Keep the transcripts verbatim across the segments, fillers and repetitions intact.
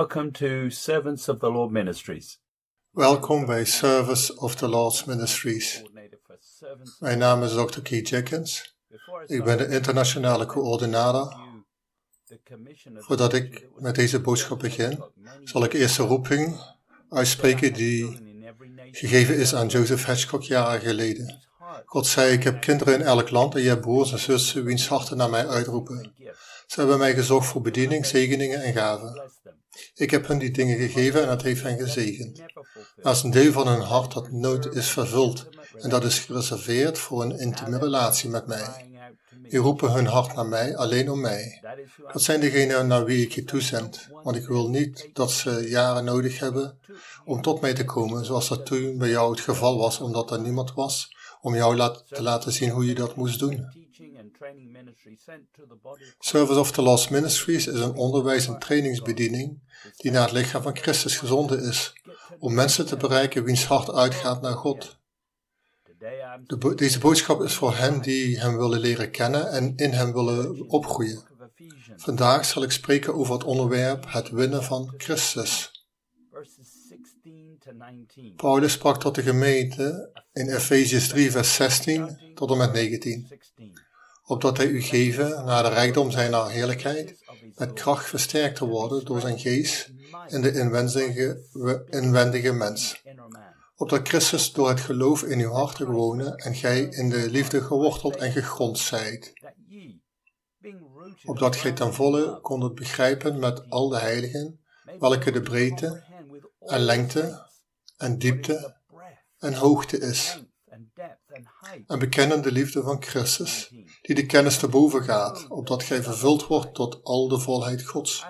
Welcome to Servants of the Lord Ministries. Welkom bij Service of the Lord's Ministries. Mijn naam is dokter Keith Jenkins. Ik ben de internationale coördinator. Voordat ik met deze boodschap begin, zal ik eerst de roeping uitspreken die gegeven is aan Joseph Hedgecock jaren geleden. God zei, ik heb kinderen in elk land en je hebt broers en zussen wiens harten naar mij uitroepen. Ze hebben mij gezocht voor bediening, zegeningen en gaven. Ik heb hen die dingen gegeven en dat heeft hen gezegend. Maar is een deel van hun hart dat nooit is vervuld en dat is gereserveerd voor een intieme relatie met mij. Die roepen hun hart naar mij, alleen om mij. Dat zijn degenen naar wie ik je toezend, want ik wil niet dat ze jaren nodig hebben om tot mij te komen, zoals dat toen bij jou het geval was, omdat er niemand was om jou laat, te laten zien hoe je dat moest doen. Service of the Lord's Ministries is een onderwijs- en trainingsbediening die naar het lichaam van Christus gezonden is, om mensen te bereiken wiens hart uitgaat naar God. De bo- deze boodschap is voor hen die hem willen leren kennen en in hem willen opgroeien. Vandaag zal ik spreken over het onderwerp het winnen van Christus. Paulus sprak tot de gemeente in Efesiërs drie vers zestien tot en met negentien. Opdat hij u geven naar de rijkdom zijner heerlijkheid, met kracht versterkt te worden door zijn geest in de inwendige, inwendige mens. Opdat Christus door het geloof in uw harten wonen en gij in de liefde geworteld en gegrond zijt. Opdat gij ten volle kondet begrijpen met al de heiligen, welke de breedte en lengte en diepte en hoogte is. En bekennen de liefde van Christus, die de kennis te boven gaat, opdat gij vervuld wordt tot al de volheid Gods.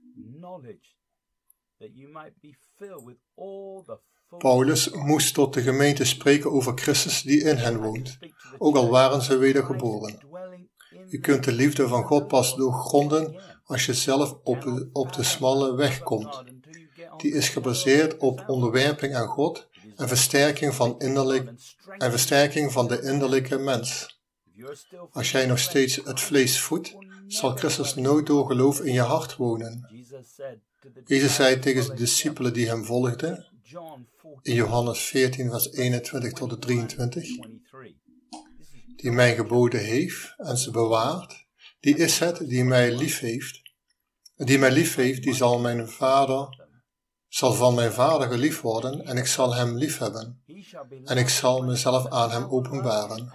Paulus moest tot de gemeente spreken over Christus die in hen woont, ook al waren ze wedergeboren. Je kunt de liefde van God pas doorgronden als je zelf op, op de smalle weg komt. Die is gebaseerd op onderwerping aan God en versterking van, innerlijk, en versterking van de innerlijke mens. Als jij nog steeds het vlees voedt, zal Christus nooit door geloof in je hart wonen. Jezus zei tegen de discipelen die hem volgden, in Johannes veertien vers eenentwintig tot drieëntwintig, die mij geboden heeft en ze bewaart, die is het die mij lief heeft. Die mij lief heeft, die zal mijn vader, zal van mijn vader geliefd worden en ik zal hem lief hebben. En ik zal mezelf aan hem openbaren.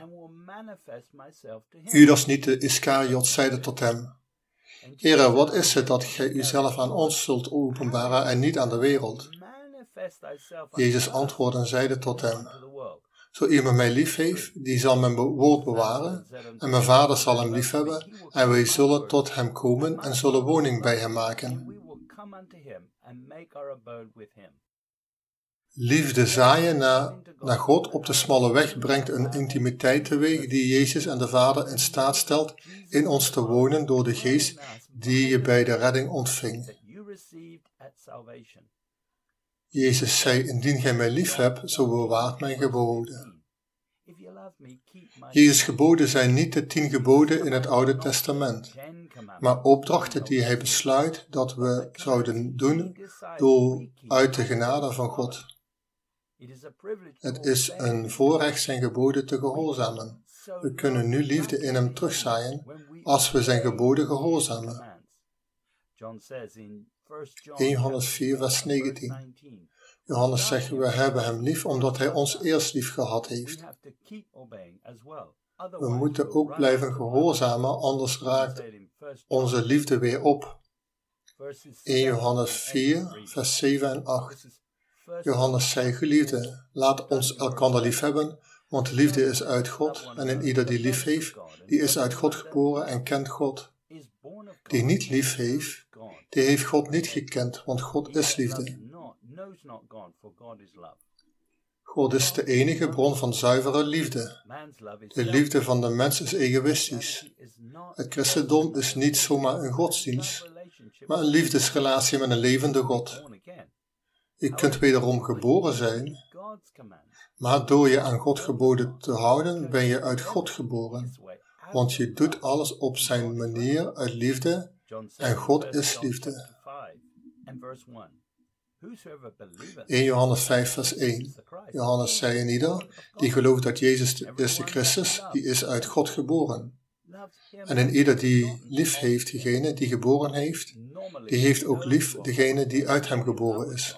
Judas niet de Iskariot zeide tot hem, Heere, wat is het dat gij uzelf aan ons zult openbaren en niet aan de wereld? Jezus antwoordde en zeide tot hem, zo iemand mij lief heeft, die zal mijn woord bewaren, en mijn vader zal hem lief hebben, en wij zullen tot hem komen en zullen woning bij hem maken. Liefde zaaien naar, naar God op de smalle weg brengt een intimiteit teweeg die Jezus en de Vader in staat stelt in ons te wonen door de geest die je bij de redding ontving. Jezus zei, indien gij mij lief hebt, zo bewaart mijn geboden. Jezus' geboden zijn niet de tien geboden in het Oude Testament, maar opdrachten die hij besluit dat we zouden doen door uit de genade van God. Het is een voorrecht zijn geboden te gehoorzamen. We kunnen nu liefde in hem terugzaaien als we zijn geboden gehoorzamen. eerste Johannes vier vers negentien. Johannes zegt, we hebben hem lief omdat hij ons eerst lief gehad heeft. We moeten ook blijven gehoorzamen, anders raakt onze liefde weer op. eerste Johannes vier vers zeven en acht. Johannes zei, geliefde, laat ons elkander lief hebben, want liefde is uit God, en in ieder die lief heeft, die is uit God geboren en kent God. Die niet lief heeft, die heeft God niet gekend, want God is liefde. God is de enige bron van zuivere liefde. De liefde van de mens is egoïstisch. Het christendom is niet zomaar een godsdienst, maar een liefdesrelatie met een levende God. Je kunt wederom geboren zijn, maar door je aan God geboden te houden, ben je uit God geboren. Want je doet alles op zijn manier uit liefde en God is liefde. eerste Johannes vijf vers één. Johannes zei in ieder die gelooft dat Jezus is de Christus, die is uit God geboren. En in ieder die lief heeft degene die geboren heeft, die heeft ook lief degene die uit hem geboren is.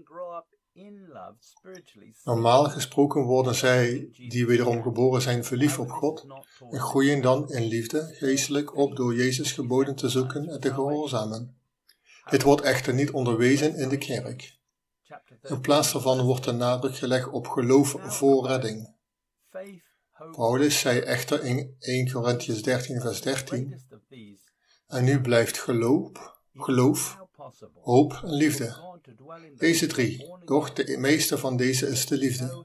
Normaal gesproken worden zij die wederom geboren zijn verliefd op God en groeien dan in liefde geestelijk op door Jezus geboden te zoeken en te gehoorzamen. Dit wordt echter niet onderwezen in de kerk. In plaats daarvan wordt de nadruk gelegd op geloof voor redding. Paulus zei echter in eerste Korintiërs dertien vers dertien, en nu blijft geloof, geloof, hoop en liefde. Deze drie, doch de meeste van deze is de liefde.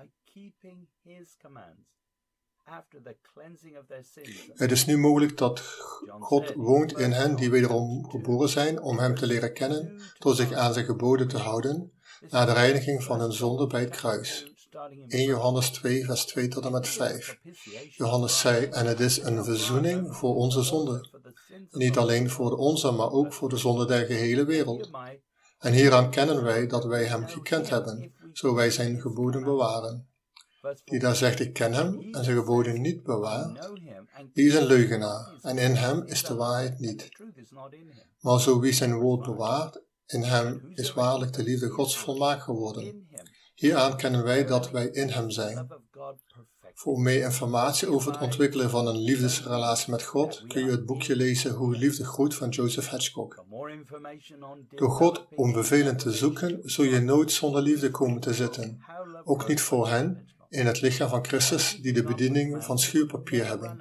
Het is nu mogelijk dat God woont in hen die wederom geboren zijn om hem te leren kennen, door zich aan zijn geboden te houden, na de reiniging van hun zonde bij het kruis. eerste Johannes twee vers twee tot en met vijf. Johannes zei, en het is een verzoening voor onze zonde. Niet alleen voor de onze, maar ook voor de zonde der gehele wereld. En hieraan kennen wij dat wij hem gekend hebben, zo wij zijn geboden bewaren. Die daar zegt, ik ken hem, en zijn geboden niet bewaart, die is een leugenaar, en in hem is de waarheid niet. Maar zo wie zijn woord bewaart, in hem is waarlijk de liefde Gods volmaakt geworden. Hieraan kennen wij dat wij in hem zijn. Voor meer informatie over het ontwikkelen van een liefdesrelatie met God kun je het boekje lezen Hoe liefde groeit van Joseph Hedgecock. Door God om bevelen te zoeken, zul je nooit zonder liefde komen te zitten. Ook niet voor hen in het lichaam van Christus die de bediening van schuurpapier hebben.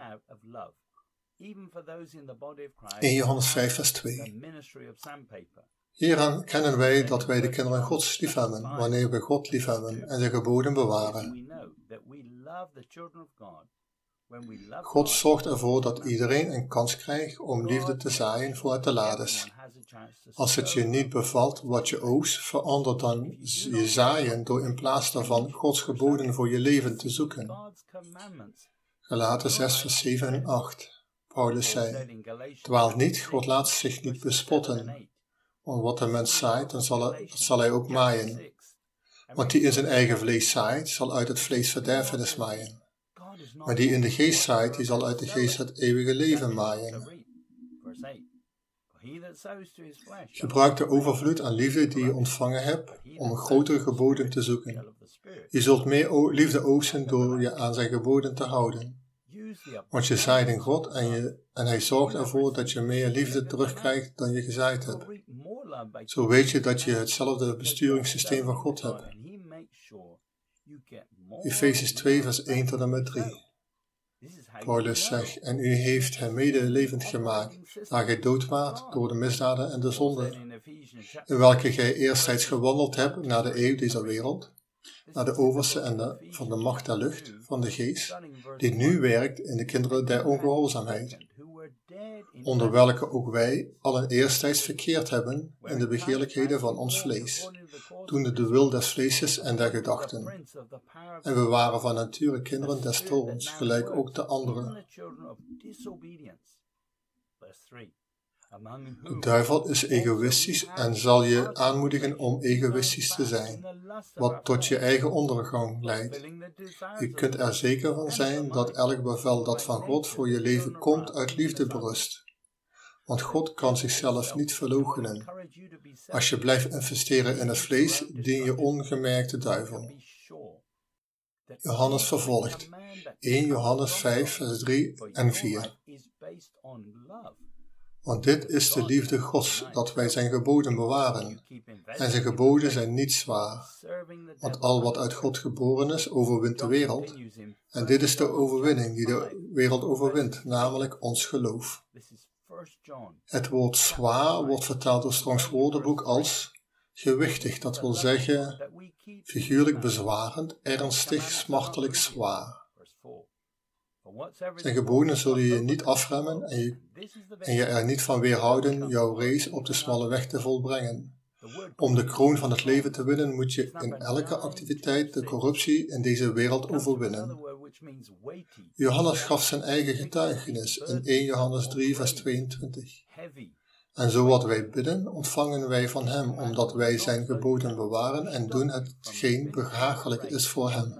eerste Johannes vijf vers twee. Hieraan kennen wij dat wij de kinderen Gods liefhebben, wanneer we God liefhebben en zijn geboden bewaren. God zorgt ervoor dat iedereen een kans krijgt om liefde te zaaien vooruit de lades. Als het je niet bevalt wat je oogst, verander dan je zaaien door in plaats daarvan Gods geboden voor je leven te zoeken. Galaten zes vers zeven en acht. Paulus zei, dwaal niet, God laat zich niet bespotten. Want wat de mens zaait, dan zal hij, dat zal hij ook maaien. Want die in zijn eigen vlees zaait, zal uit het vlees verderfenis maaien. Maar die in de geest zaait, die zal uit de geest het eeuwige leven maaien. Gebruik de overvloed aan liefde die je ontvangen hebt, om een grotere geboden te zoeken. Je zult meer liefde oogsten door je aan zijn geboden te houden. Want je zaait in God en, je, en hij zorgt ervoor dat je meer liefde terugkrijgt dan je gezaaid hebt. Zo weet je dat je hetzelfde besturingssysteem van God hebt. Efesiërs twee vers één tot en met drie. Paulus zegt, en u heeft hem mede levend gemaakt, daar gij dood waart door de misdaden en de zonde, in welke gij eerstijds gewandeld hebt naar de eeuw deze wereld, naar de overste en de, van de macht der lucht, van de geest, die nu werkt in de kinderen der ongehoorzaamheid, onder welke ook wij allen eerstijds verkeerd hebben in de begeerlijkheden van ons vlees, doende de wil des vleeses en der gedachten. En we waren van nature kinderen des toorns, gelijk ook de anderen. De duivel is egoïstisch en zal je aanmoedigen om egoïstisch te zijn, wat tot je eigen ondergang leidt. Je kunt er zeker van zijn dat elk bevel dat van God voor je leven komt uit liefde berust. Want God kan zichzelf niet verloochenen. Als je blijft investeren in het vlees, dien je ongemerkt de duivel. Johannes vervolgt, eerste Johannes vijf vers drie en vier. Want dit is de liefde Gods, dat wij zijn geboden bewaren. En zijn geboden zijn niet zwaar. Want al wat uit God geboren is, overwint de wereld. En dit is de overwinning die de wereld overwint, namelijk ons geloof. Het woord zwaar wordt vertaald door Strongs woordenboek als gewichtig, dat wil zeggen figuurlijk bezwarend, ernstig, smartelijk zwaar. Zijn geboden zullen je niet afremmen en je, en je er niet van weerhouden jouw race op de smalle weg te volbrengen. Om de kroon van het leven te winnen moet je in elke activiteit de corruptie in deze wereld overwinnen. Johannes gaf zijn eigen getuigenis in eerste Johannes drie vers tweeëntwintig. En zo wat wij bidden, ontvangen wij van hem, omdat wij zijn geboden bewaren en doen hetgeen behagelijk is voor hem.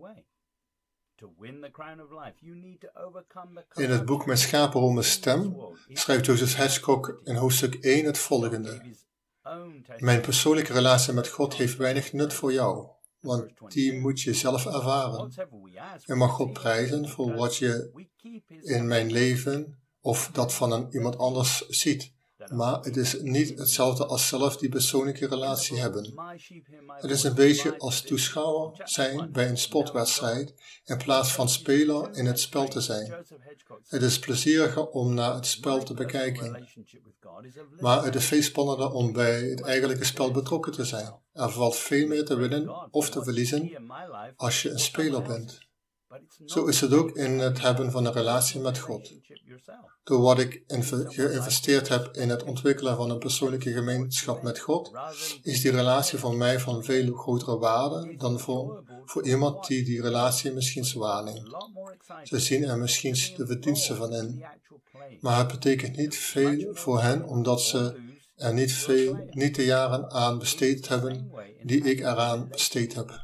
In het boek Mijn schapenrome stem schrijft Joseph Hedgecock in hoofdstuk één het volgende. Mijn persoonlijke relatie met God heeft weinig nut voor jou, want die moet je zelf ervaren. Je mag God prijzen voor wat je in mijn leven of dat van een, iemand anders ziet. Maar het is niet hetzelfde als zelf die persoonlijke relatie hebben. Het is een beetje als toeschouwer zijn bij een sportwedstrijd in plaats van speler in het spel te zijn. Het is plezieriger om naar het spel te bekijken. Maar het is veel spannender om bij het eigenlijke spel betrokken te zijn. Er valt veel meer te winnen of te verliezen als je een speler bent. Zo is het ook in het hebben van een relatie met God. Door wat ik inv- geïnvesteerd heb in het ontwikkelen van een persoonlijke gemeenschap met God, is die relatie voor mij van veel grotere waarde dan voor, voor iemand die die relatie misschien zwaar neemt. Ze zien er misschien de verdiensten van in, maar het betekent niet veel voor hen omdat ze er niet, veel, niet de jaren aan besteed hebben die ik eraan besteed heb.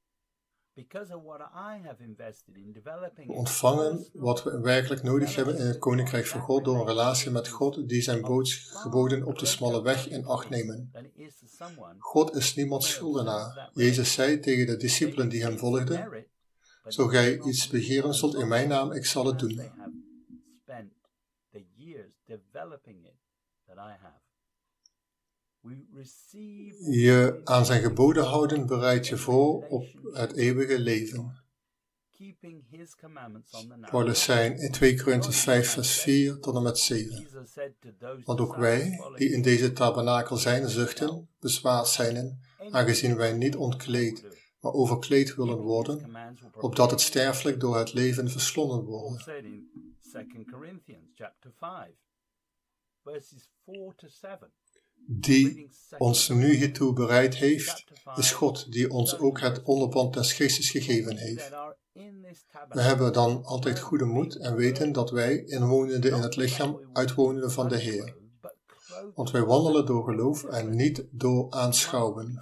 We ontvangen wat we werkelijk nodig hebben in het Koninkrijk van God door een relatie met God die zijn geboden op de smalle weg in acht nemen. God is niemands schuldenaar. Jezus zei tegen de discipelen die hem volgden, zo gij iets begeren zult in mijn naam, ik zal het doen. Je aan zijn geboden houden bereidt je voor op het eeuwige leven. Paulus zei in twee Korinthe vijf vers vier tot en met zeven. Want ook wij, die in deze tabernakel zijn, zuchten, bezwaard zijnen, aangezien wij niet ontkleed, maar overkleed willen worden, opdat het sterfelijk door het leven verslonden wordt. Die ons nu hiertoe bereid heeft, is God, die ons ook het onderpand des geestes gegeven heeft. We hebben dan altijd goede moed en weten dat wij, inwonende in het lichaam, uitwonenden van de Heer. Want wij wandelen door geloof en niet door aanschouwen.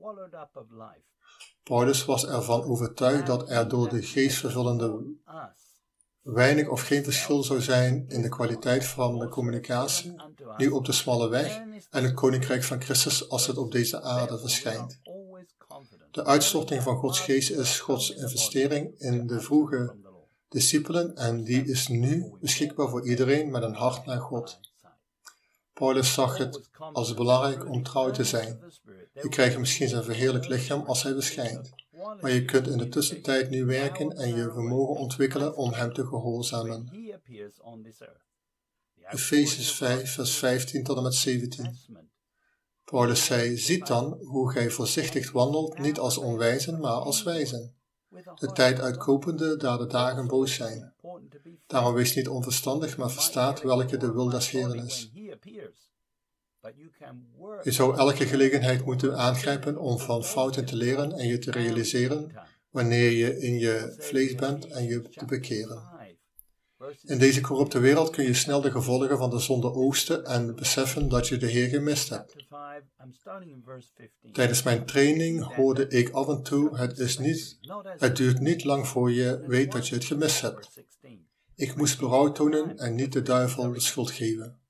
Paulus was ervan overtuigd dat er door de geestvervullende weinig of geen verschil zou zijn in de kwaliteit van de communicatie, nu op de smalle weg, en het Koninkrijk van Christus als het op deze aarde verschijnt. De uitstorting van Gods geest is Gods investering in de vroege discipelen en die is nu beschikbaar voor iedereen met een hart naar God. Paulus zag het als belangrijk om trouw te zijn. Je krijgt misschien zijn verheerlijk lichaam als hij verschijnt. Maar je kunt in de tussentijd nu werken en je vermogen ontwikkelen om hem te gehoorzamen. Efesiërs vijf, vers vijftien tot en met zeventien. Paulus zei, ziet dan hoe gij voorzichtig wandelt, niet als onwijzen, maar als wijzen. De tijd uitkopende, daar de dagen boos zijn. Daarom wees niet onverstandig, maar verstaat welke de wil des Heeren is. Je zou elke gelegenheid moeten aangrijpen om van fouten te leren en je te realiseren wanneer je in je vlees bent en je te bekeren. In deze corrupte wereld kun je snel de gevolgen van de zonde oogsten en beseffen dat je de Heer gemist hebt. Tijdens mijn training hoorde ik af en toe, het, is niet, het duurt niet lang voor je weet dat je het gemist hebt. Ik moest berouw tonen en niet de duivel de schuld geven.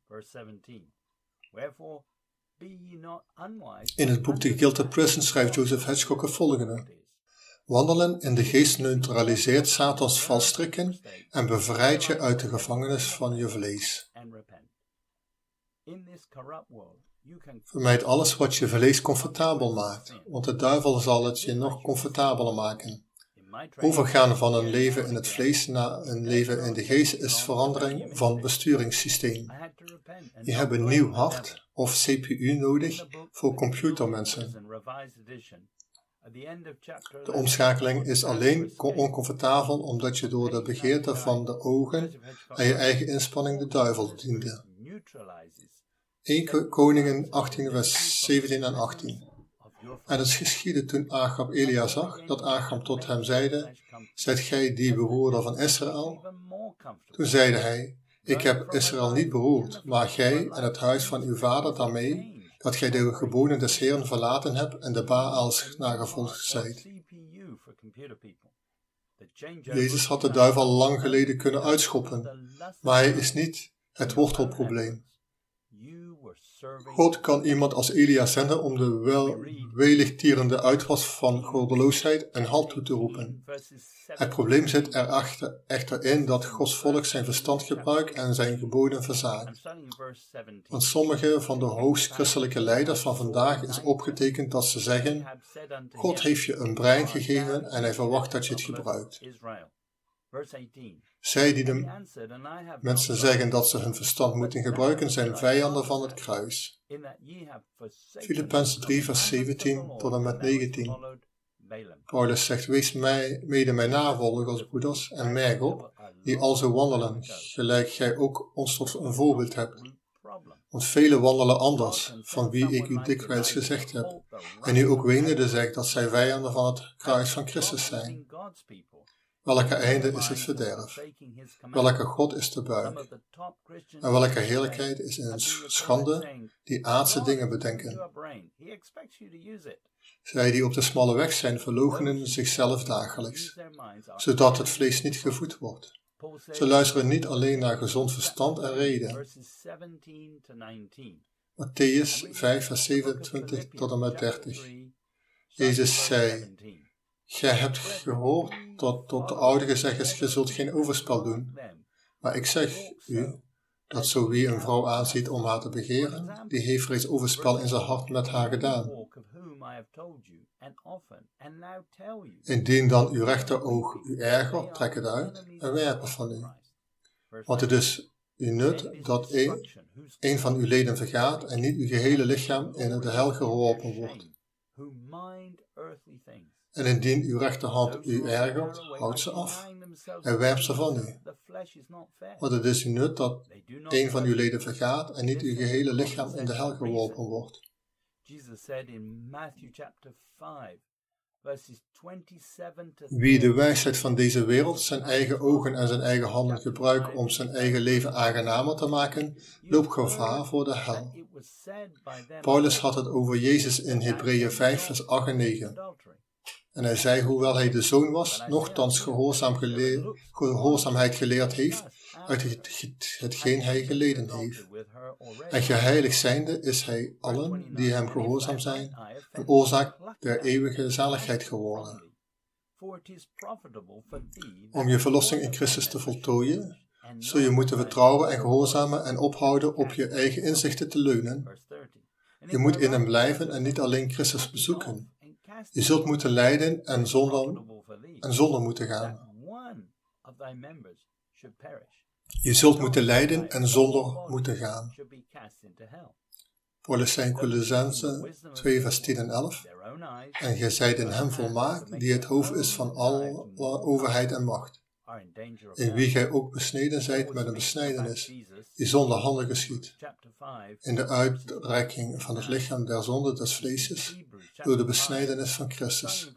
In het boek The Gilded Prison schrijft Joseph Hedgecock het volgende. Wandelen in de geest neutraliseert Satans valstrikken en bevrijdt je uit de gevangenis van je vlees. Vermijd alles wat je vlees comfortabel maakt, want de duivel zal het je nog comfortabeler maken. Overgaan van een leven in het vlees naar een leven in de geest is verandering van besturingssysteem. Je hebt een nieuw hart of C P U nodig voor computermensen. De omschakeling is alleen oncomfortabel omdat je door de begeerte van de ogen en je eigen inspanning de duivel diende. eerste Koningen achttien vers zeventien en achttien. En het geschiedde toen Agab Elia zag, dat Agab tot hem zeide, zijt gij die bewoerder van Israël? Toen zeide hij, Ik heb Israël niet beroerd, maar gij en het huis van uw vader daarmee, dat gij de geboden des Heeren verlaten hebt en de Baals nagevolgd zijt. Jezus had de duivel al lang geleden kunnen uitschoppen, maar hij is niet het wortelprobleem. God kan iemand als Elia zenden om de wel, welig tierende uitwas van goddeloosheid een halt toe te roepen. Het probleem zit er echter, echter in dat Gods volk zijn verstand gebruikt en zijn geboden verzaakt. Want sommige van de hoogstchristelijke leiders van vandaag is opgetekend dat ze zeggen: God heeft je een brein gegeven en hij verwacht dat je het gebruikt. Zij die de mensen zeggen dat ze hun verstand moeten gebruiken, zijn vijanden van het kruis. Filippenzen drie vers zeventien tot en met negentien. Paulus zegt: wees mij, mede mijn navolgers, broeders, en merk op, die alzo wandelen, gelijk gij ook ons tot een voorbeeld hebt. Want velen wandelen anders, van wie ik u dikwijls gezegd heb, en u ook wenende zegt dat zij vijanden van het kruis van Christus zijn. Welke einde is het verderf? Welke God is de buik? En welke heerlijkheid is in een schande die aardse dingen bedenken? Zij die op de smalle weg zijn, verloochenen zichzelf dagelijks, zodat het vlees niet gevoed wordt. Ze luisteren niet alleen naar gezond verstand en reden. Matthäus vijf vers zevenentwintig tot en met dertig. Jezus zei: gij hebt gehoord dat tot de oude gezegd is, ge zult geen overspel doen. Maar ik zeg u, dat zo wie een vrouw aanziet om haar te begeren, die heeft reeds overspel in zijn hart met haar gedaan. Indien dan uw rechteroog u ergert, trek het uit en werp het van u. Want het is u nut dat een, een van uw leden vergaat en niet uw gehele lichaam in de hel geworpen wordt. En indien uw rechterhand u ergert, houd ze af en werp ze van u. Want het is u nut dat een van uw leden vergaat en niet uw gehele lichaam in de hel geworpen wordt. Wie de wijsheid van deze wereld, zijn eigen ogen en zijn eigen handen gebruikt om zijn eigen leven aangenamer te maken, loopt gevaar voor de hel. Paulus had het over Jezus in Hebreeën vijf vers acht en negen. En hij zei, hoewel hij de zoon was, nochtans gehoorzaam gele- gehoorzaamheid geleerd heeft uit het, hetgeen hij geleden heeft. En geheiligd zijnde is hij allen die hem gehoorzaam zijn, een oorzaak der eeuwige zaligheid geworden. Om je verlossing in Christus te voltooien, zul je moeten vertrouwen en gehoorzamen en ophouden op je eigen inzichten te leunen. Je moet in hem blijven en niet alleen Christus bezoeken. Je zult moeten lijden en zonder, en zonder moeten gaan. Je zult moeten lijden en zonder moeten gaan. Paulus zei in Colossenzen twee vers tien en elf. En gij zijt in hem volmaakt, die het hoofd is van alle overheid en macht. In wie gij ook besneden zijt met een besnijdenis, die zonder handen geschiet. In de uitrekking van het lichaam der zonde des vleeses, door de besnijdenis van Christus.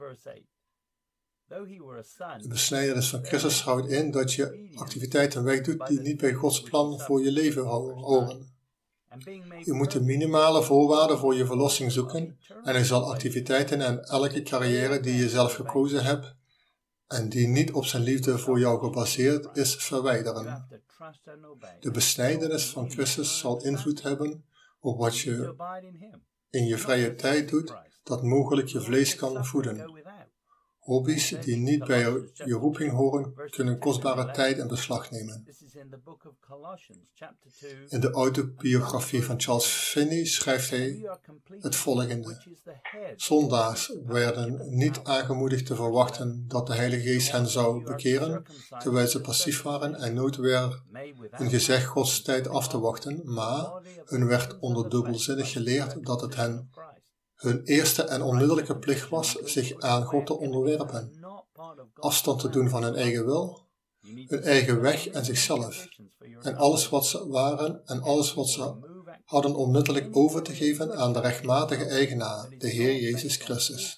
De besnijdenis van Christus houdt in dat je activiteiten wegdoet die niet bij Gods plan voor je leven horen. Je moet de minimale voorwaarden voor je verlossing zoeken en hij zal activiteiten en elke carrière die je zelf gekozen hebt en die niet op zijn liefde voor jou gebaseerd is, verwijderen. De besnijdenis van Christus zal invloed hebben op wat je in je vrije tijd doet, dat mogelijk je vlees kan voeden. Hobby's die niet bij je roeping horen, kunnen kostbare tijd in beslag nemen. In de autobiografie van Charles Finney schrijft hij het volgende. Zondaars werden niet aangemoedigd te verwachten dat de Heilige Geest hen zou bekeren, terwijl ze passief waren en nooit weer hun gezegd Gods tijd af te wachten, maar hun werd onder dubbelzinnig geleerd dat het hen hun eerste en onmiddellijke plicht was zich aan God te onderwerpen, afstand te doen van hun eigen wil, hun eigen weg en zichzelf, en alles wat ze waren en alles wat ze hadden onmiddellijk over te geven aan de rechtmatige eigenaar, de Heer Jezus Christus.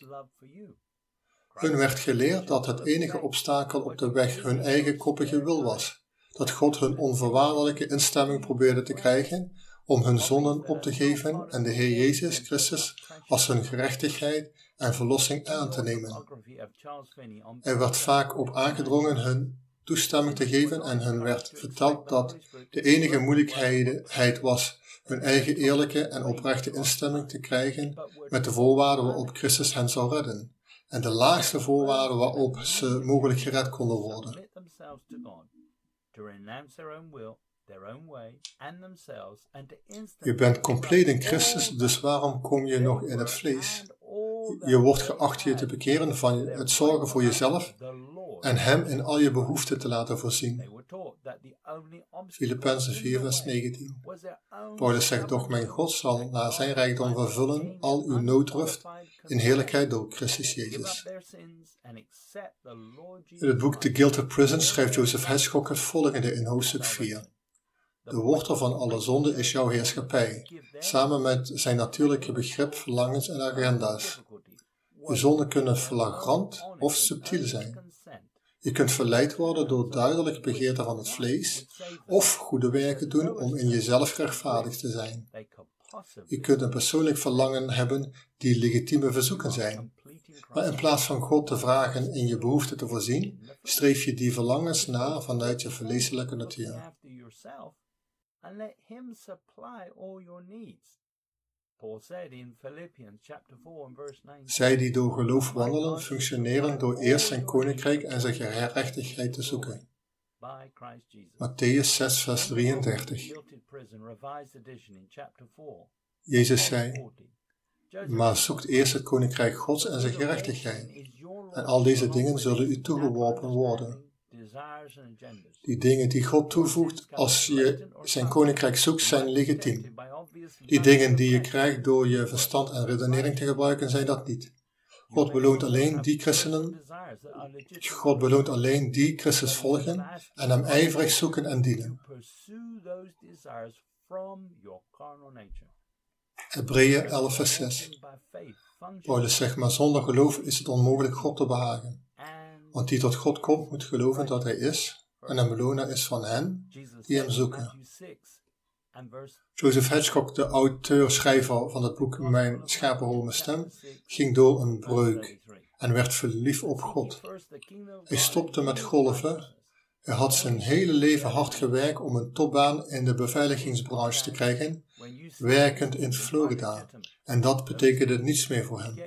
Hun werd geleerd dat het enige obstakel op de weg hun eigen koppige wil was, dat God hun onvoorwaardelijke instemming probeerde te krijgen om hun zonden op te geven en de Heer Jezus Christus als hun gerechtigheid en verlossing aan te nemen. Er werd vaak op aangedrongen hun toestemming te geven en hun werd verteld dat de enige moeilijkheid was hun eigen eerlijke en oprechte instemming te krijgen met de voorwaarden waarop Christus hen zou redden en de laagste voorwaarden waarop ze mogelijk gered konden worden. Je bent compleet in Christus, dus waarom kom je nog in het vlees? Je wordt geacht je te bekeren van het zorgen voor jezelf en Hem in al je behoeften te laten voorzien. Filippenzen vier vers negentien. Paulus zegt, doch mijn God zal naar zijn rijkdom vervullen al uw nooddruft in heerlijkheid door Christus Jezus. In het boek The Guilt of Prison schrijft Joseph Hedgecock het volgende in hoofdstuk vier. De wortel van alle zonde is jouw heerschappij, samen met zijn natuurlijke begrip, verlangens en agenda's. Je zonden kunnen flagrant of subtiel zijn. Je kunt verleid worden door duidelijk begeerte van het vlees of goede werken doen om in jezelf rechtvaardig te zijn. Je kunt een persoonlijk verlangen hebben die legitieme verzoeken zijn. Maar in plaats van God te vragen in je behoeften te voorzien, streef je die verlangens na vanuit je vleeselijke natuur. Zij die door geloof wandelen, functioneren door eerst zijn koninkrijk en zijn gerechtigheid te zoeken. Mattheüs zes vers drieëndertig. Jezus zei, maar zoekt eerst het koninkrijk Gods en zijn gerechtigheid, en al deze dingen zullen u toegeworpen worden. Die dingen die God toevoegt als je zijn koninkrijk zoekt, zijn legitiem. Die dingen die je krijgt door je verstand en redenering te gebruiken, zijn dat niet. God beloont alleen die christenen, God beloont alleen die Christus volgen en hem ijverig zoeken en dienen. Hebreeën elf vers zes. Paulus zegt, maar zonder geloof is het onmogelijk God te behagen. Want die tot God komt, moet geloven dat hij is en een beloner is van hen die hem zoeken. Joseph Hedgecock, de auteur-schrijver van het boek Mijn schapenhoorme stem, ging door een breuk en werd verliefd op God. Hij stopte met golven. Hij had zijn hele leven hard gewerkt om een topbaan in de beveiligingsbranche te krijgen, werkend in Florida. En dat betekende niets meer voor hem.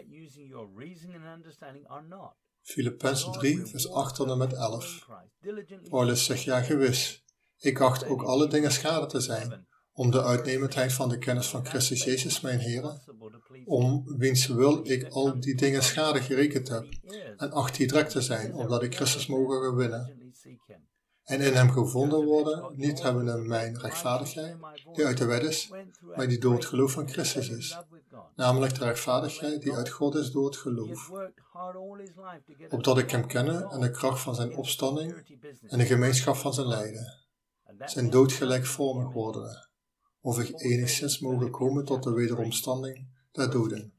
Filippenzen drie, vers acht tot en met elf. Paulus zegt, ja gewis, ik acht ook alle dingen schade te zijn, om de uitnemendheid van de kennis van Christus Jezus mijn Heere, om wiens wil ik al die dingen schade gerekend heb, en acht die direct te zijn, omdat ik Christus mogen winnen. En in hem gevonden worden, niet hebben in mijn rechtvaardigheid, die uit de wet is, maar die door het geloof van Christus is. Namelijk de rechtvaardigheid die uit God is door het geloof. Opdat ik hem kenne en de kracht van zijn opstanding en de gemeenschap van zijn lijden. Zijn dood gelijkvormig worden. Of ik enigszins mogen komen tot de wederomstanding der doden.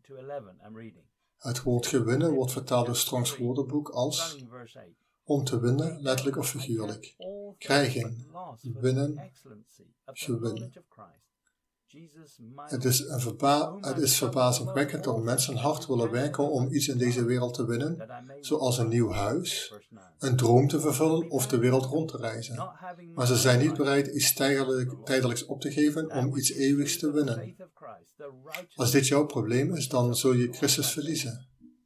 Het woord gewinnen wordt vertaald door Strongs woordenboek als om te winnen, letterlijk of figuurlijk. Krijgen, winnen, gewinnen. Het is, een verba- het is verbazingwekkend dat mensen hard willen werken om iets in deze wereld te winnen, zoals een nieuw huis, een droom te vervullen of de wereld rond te reizen. Maar ze zijn niet bereid iets tijdelijk, tijdelijks op te geven om iets eeuwigs te winnen. Als dit jouw probleem is, dan zul je Christus verliezen.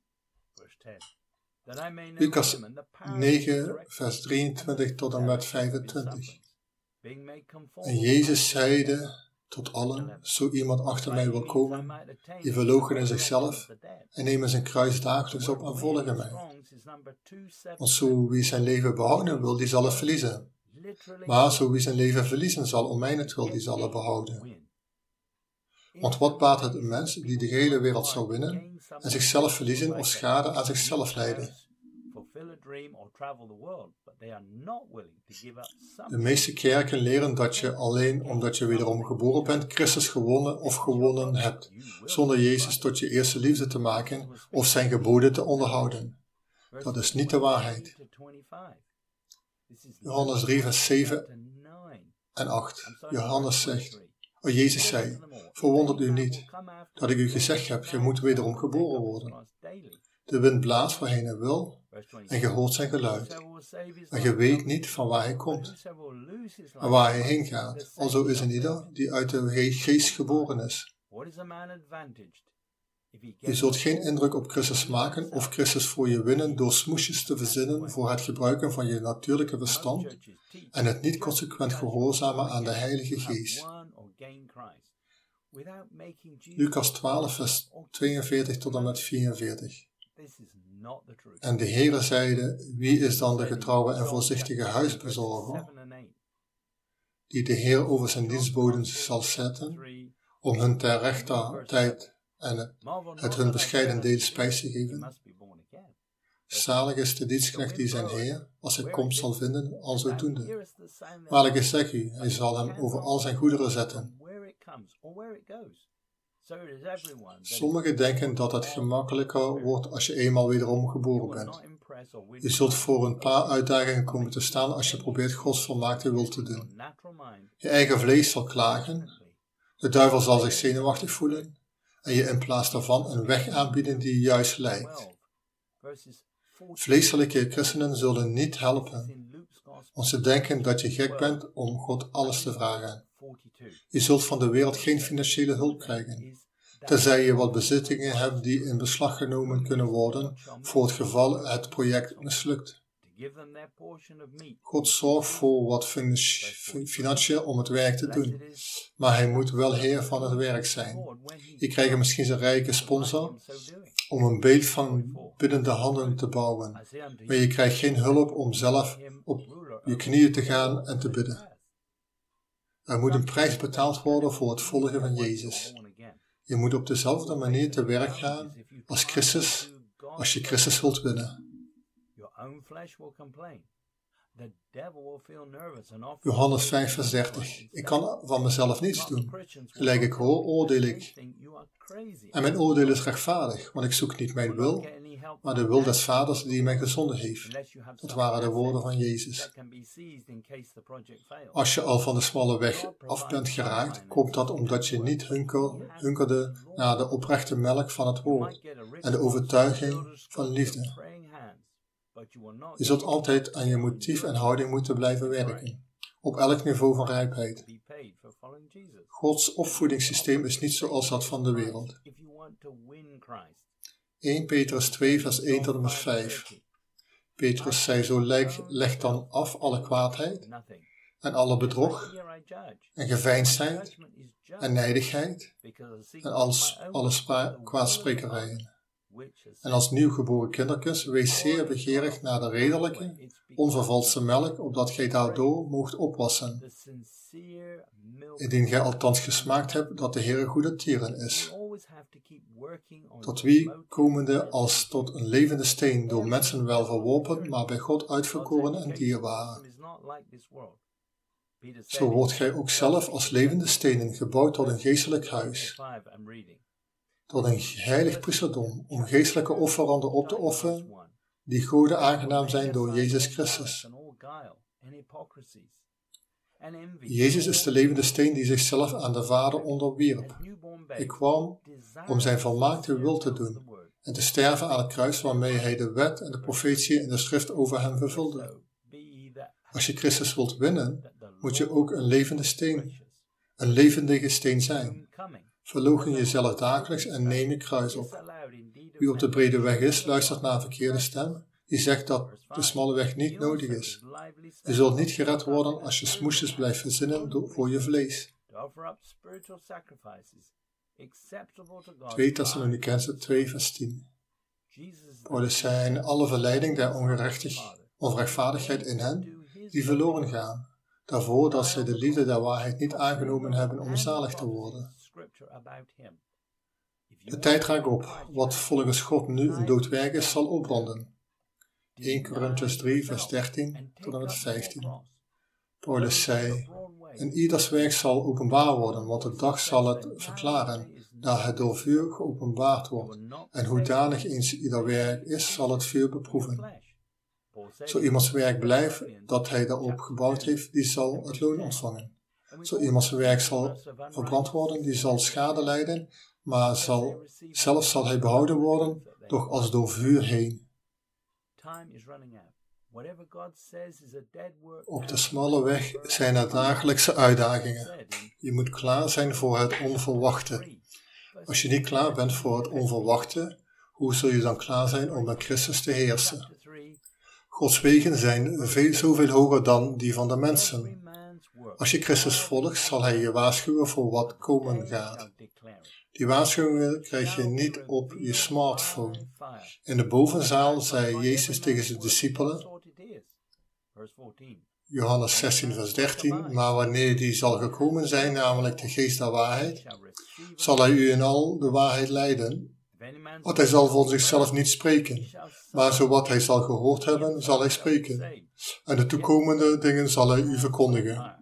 Lucas negen, vers drieëntwintig tot en met vijfentwintig. En Jezus zeide tot allen, zo iemand achter mij wil komen, die verloochenen zichzelf en nemen zijn kruis dagelijks op en volgen mij. Want zo wie zijn leven behouden wil, die zal het verliezen. Maar zo wie zijn leven verliezen zal, om mijnentwil, die zal het behouden. Want wat baat het een mens die de hele wereld zou winnen en zichzelf verliezen of schade aan zichzelf lijden? De meeste kerken leren dat je alleen omdat je wederom geboren bent, Christus gewonnen of gewonnen hebt, zonder Jezus tot je eerste liefde te maken of zijn geboden te onderhouden. Dat is niet de waarheid. Johannes drie, vers zeven en acht. Johannes zegt, o Jezus zei, verwondert u niet dat ik u gezegd heb, je moet wederom geboren worden. De wind blaast waarheen hij wil en je hoort zijn geluid. Maar je weet niet van waar hij komt en waar hij heen gaat. Alzo is een ieder die uit de geest geboren is. Je zult geen indruk op Christus maken of Christus voor je winnen door smoesjes te verzinnen voor het gebruiken van je natuurlijke verstand en het niet consequent gehoorzamen aan de Heilige Geest. Lucas twaalf, vers tweeënveertig tot en met vierenveertig. En de Heere zeide, wie is dan de getrouwe en voorzichtige huisbezorger, die de Heer over zijn dienstboden zal zetten, om hun ter rechter tijd en het, het hun bescheiden deel spijs te geven? Zalig is de dienstknecht die zijn Heer, als hij komt, zal vinden, al zodoende. Waarlijk ik zeg u, hij zal hem over al zijn goederen zetten. Sommigen denken dat het gemakkelijker wordt als je eenmaal wederom geboren bent. Je zult voor een paar uitdagingen komen te staan als je probeert Gods volmaakte wil te doen. Je eigen vlees zal klagen, de duivel zal zich zenuwachtig voelen en je in plaats daarvan een weg aanbieden die juist lijkt. Vleeselijke christenen zullen niet helpen, want ze denken dat je gek bent om God alles te vragen. Je zult van de wereld geen financiële hulp krijgen, tenzij je wat bezittingen hebt die in beslag genomen kunnen worden voor het geval het project mislukt. God zorgt voor wat financiën om het werk te doen, maar hij moet wel heer van het werk zijn. Je krijgt misschien een rijke sponsor om een beeld van biddende handen te bouwen, maar je krijgt geen hulp om zelf op je knieën te gaan en te bidden. Er moet een prijs betaald worden voor het volgen van Jezus. Je moet op dezelfde manier te werk gaan als Christus, als je Christus wilt winnen. Johannes vijf, vers dertig. Ik kan van mezelf niets doen. Gelijk ik hoor, oordeel ik. En mijn oordeel is rechtvaardig, want ik zoek niet mijn wil, maar de wil des Vaders die mij gezonden heeft. Dat waren de woorden van Jezus. Als je al van de smalle weg af bent geraakt, komt dat omdat je niet hunker, hunkerde naar de oprechte melk van het woord en de overtuiging van liefde. Je zult altijd aan je motief en houding moeten blijven werken, op elk niveau van rijpheid. Gods opvoedingssysteem is niet zoals dat van de wereld. eerste Petrus twee, vers één tot en met vijf. Petrus zei zo, leg, leg dan af alle kwaadheid en alle bedrog en geveinsdheid en nijdigheid en als, alle spra- kwaadsprekerijen. En als nieuwgeboren kindertjes, wees zeer begeerig naar de redelijke, onvervalste melk, opdat gij daardoor moogt opwassen. Indien gij althans gesmaakt hebt dat de Heere goede tieren is. Tot wie komende als tot een levende steen, door mensen wel verworpen, maar bij God uitverkoren en dierbaar. Zo wordt gij ook zelf als levende stenen gebouwd tot een geestelijk huis, tot een heilig priesterdom, om geestelijke offeranden op te offeren, die Gode aangenaam zijn door Jezus Christus. Jezus is de levende steen die zichzelf aan de Vader onderwierp. Ik kwam om zijn volmaakte wil te doen en te sterven aan het kruis waarmee hij de wet en de profetie in de schrift over hem vervulde. Als je Christus wilt winnen, moet je ook een levende steen, een levendige steen zijn. Verloochen jezelf dagelijks en neem je kruis op. Wie op de brede weg is, luistert naar een verkeerde stem, die zegt dat de smalle weg niet nodig is. Je zult niet gered worden als je smoesjes blijft verzinnen voor je vlees. tweede Thessalonicenzen twee, vers tien. Paulus zei in alle verleiding der onrechtvaardigheid in hen, die verloren gaan, daarvoor dat zij de liefde der waarheid niet aangenomen hebben om zalig te worden. De tijd raakt op. Wat volgens God nu een dood werk is, zal opbranden. eerste Korintiërs drie, vers dertien tot en met vijftien. Paulus zei, en ieders werk zal openbaar worden, want de dag zal het verklaren, daar het door vuur geopenbaard wordt. En hoedanig eens ieder werk is, zal het vuur beproeven. Zo iemands werk blijft dat hij daarop gebouwd heeft, die zal het loon ontvangen. Zo iemands werk zal verbrand worden, die zal schade lijden, maar zal, zelf zal hij behouden worden, doch als door vuur heen. Op de smalle weg zijn er dagelijkse uitdagingen. Je moet klaar zijn voor het onverwachte. Als je niet klaar bent voor het onverwachte, hoe zul je dan klaar zijn om met Christus te heersen? Gods wegen zijn veel, zoveel hoger dan die van de mensen. Als je Christus volgt, zal hij je waarschuwen voor wat komen gaat. Die waarschuwingen krijg je niet op je smartphone. In de bovenzaal zei Jezus tegen zijn discipelen, Johannes zestien vers dertien, maar wanneer die zal gekomen zijn, namelijk de geest der waarheid, zal hij u in al de waarheid leiden. Want hij zal voor zichzelf niet spreken, maar zowat hij zal gehoord hebben, zal hij spreken. En de toekomende dingen zal hij u verkondigen.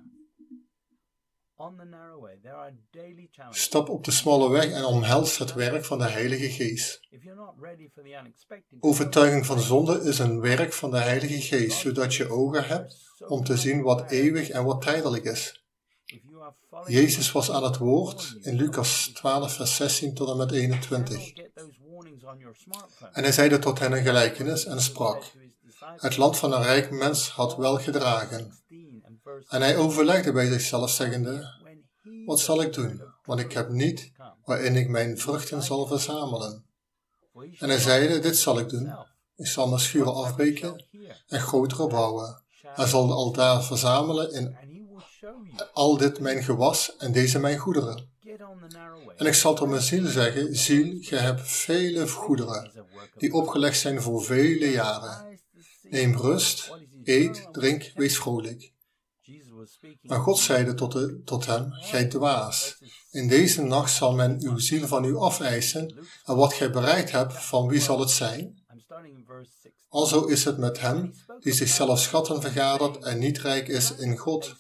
Stap op de smalle weg en omhels het werk van de Heilige Geest. Overtuiging van zonde is een werk van de Heilige Geest, zodat je ogen hebt om te zien wat eeuwig en wat tijdelijk is. Jezus was aan het woord in Lucas twaalf vers zestien tot en met eenentwintig. En hij zeide tot hen een gelijkenis en sprak: Het land van een rijk mens had wel gedragen. En hij overlegde bij zichzelf zeggende: Wat zal ik doen, want ik heb niet waarin ik mijn vruchten zal verzamelen. En hij zeide: Dit zal ik doen. Ik zal mijn schuren afbreken en grotere bouwen. En zal de altaar verzamelen in al dit mijn gewas en deze mijn goederen. En ik zal tot mijn ziel zeggen: Ziel, gij hebt vele goederen, die opgelegd zijn voor vele jaren. Neem rust, eet, drink, wees vrolijk. Maar God zeide tot, de, tot hem: Gij dwaas, in deze nacht zal men uw ziel van u afeisen, en wat gij bereikt hebt, van wie zal het zijn? Alzo is het met hem, die zichzelf schatten vergadert en niet rijk is in God.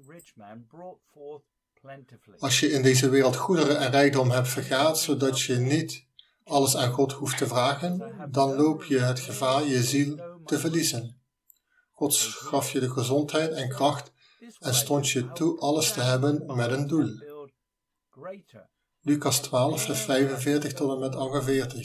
Als je in deze wereld goederen en rijkdom hebt vergaard, zodat je niet alles aan God hoeft te vragen, dan loop je het gevaar je ziel te verliezen. God gaf je de gezondheid en kracht en stond je toe alles te hebben met een doel. Lucas twaalf, vers vijfenveertig tot en met achtenveertig.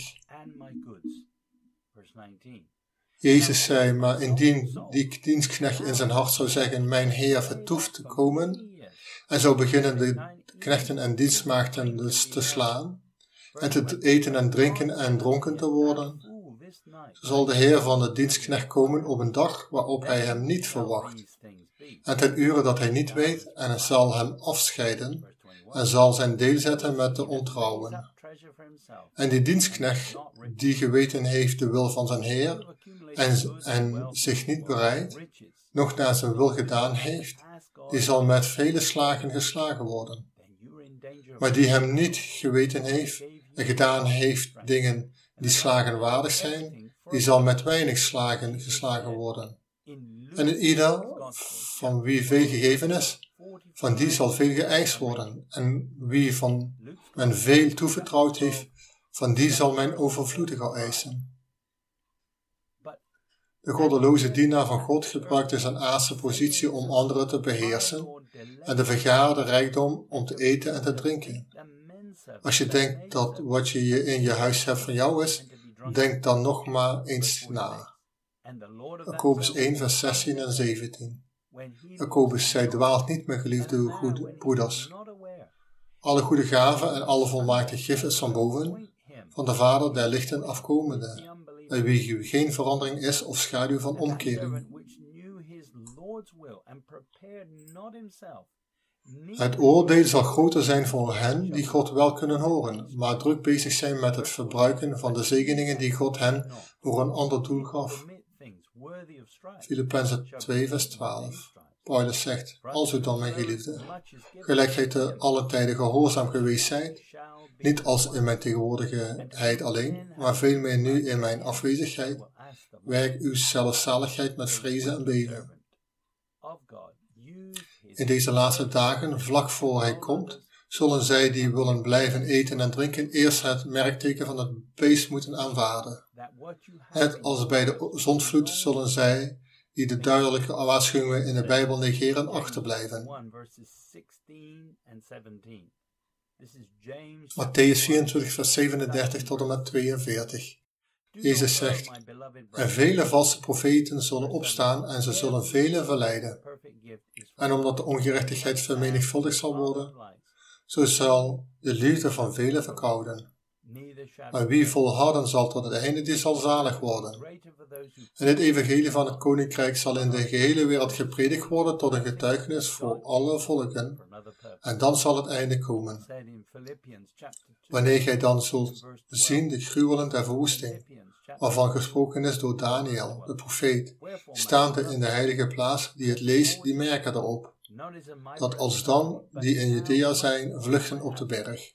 Jezus zei: Maar indien die dienstknecht in zijn hart zou zeggen: Mijn Heer vertoeft te komen, en zou beginnen de knechten en dienstmaagden dus te slaan, en te eten en drinken en dronken te worden, zo zal de Heer van de dienstknecht komen op een dag waarop hij hem niet verwacht, en ten uren dat hij niet weet, en zal hem afscheiden, en zal zijn deel zetten met de ontrouwen. En die dienstknecht, die geweten heeft de wil van zijn Heer, en, en zich niet bereidt, nog naar zijn wil gedaan heeft, die zal met vele slagen geslagen worden. Maar die hem niet geweten heeft en gedaan heeft dingen die slagen waardig zijn, die zal met weinig slagen geslagen worden. En in ieder van wie veel gegeven is, van die zal veel geëist worden. En wie van men veel toevertrouwd heeft, van die zal men overvloediger eisen. De goddeloze dienaar van God gebruikte zijn aardse positie om anderen te beheersen en de vergaarde rijkdom om te eten en te drinken. Als je denkt dat wat je in je huis hebt van jou is, denk dan nog maar eens na. Jacobus één vers zestien en zeventien. Jacobus zei: Dwaalt niet, mijn geliefde goede broeders. Alle goede gaven en alle volmaakte gif is van boven, van de Vader der lichten afkomende, bij wie geen verandering is of schaduw van omkering. Het oordeel zal groter zijn voor hen die God wel kunnen horen, maar druk bezig zijn met het verbruiken van de zegeningen die God hen voor een ander doel gaf. Filippenzen twee vers twaalf. Paulus zegt: Alzo dan, mijn geliefde, gelijk gij te alle tijden gehoorzaam geweest zijt, niet als in mijn tegenwoordigheid alleen, maar veel meer nu in mijn afwezigheid, werk uw zelfzaligheid met vrezen en beven. In deze laatste dagen, vlak voor hij komt, zullen zij die willen blijven eten en drinken eerst het merkteken van het beest moeten aanvaarden. Net als bij de zondvloed zullen zij die de duidelijke waarschuwingen in de Bijbel negeren achterblijven. Mattheüs vierentwintig vers zevenendertig tot en met tweeënveertig. Jezus zegt, en vele valse profeten zullen opstaan en ze zullen velen verleiden. En omdat de ongerechtigheid vermenigvuldigd zal worden, zo zal de liefde van velen verkouden. Maar wie volharden zal tot het einde, die zal zalig worden. En het evangelie van het koninkrijk zal in de gehele wereld gepredikt worden tot een getuigenis voor alle volken. En dan zal het einde komen. Wanneer gij dan zult zien de gruwelen der verwoesting, waarvan gesproken is door Daniel, de profeet, staande in de heilige plaats, die het leest, die merken erop, dat alsdan die in Judea zijn, vluchten op de berg.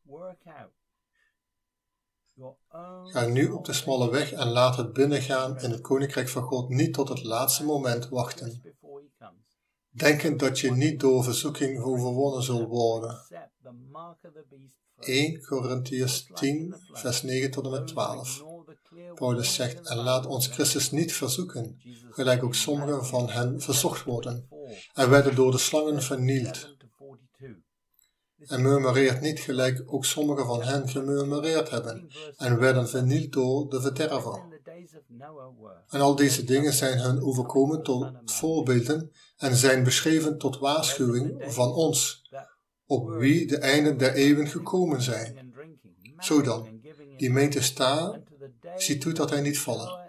Ga nu op de smalle weg en laat het binnengaan in het koninkrijk van God niet tot het laatste moment wachten, denkend dat je niet door verzoeking overwonnen zult worden. eerste Korintiërs tien, vers negen tot en met twaalf. Paulus zegt, en laat ons Christus niet verzoeken, gelijk ook sommigen van hen verzocht worden, en werden door de slangen vernield. En murmureert niet gelijk ook sommigen van hen gemurmureerd hebben, en werden vernield door de verderver. En al deze dingen zijn hun overkomen tot voorbeelden en zijn beschreven tot waarschuwing van ons, op wie de einden der eeuwen gekomen zijn. Zo dan, die meent te staan, ziet toe dat hij niet vallen.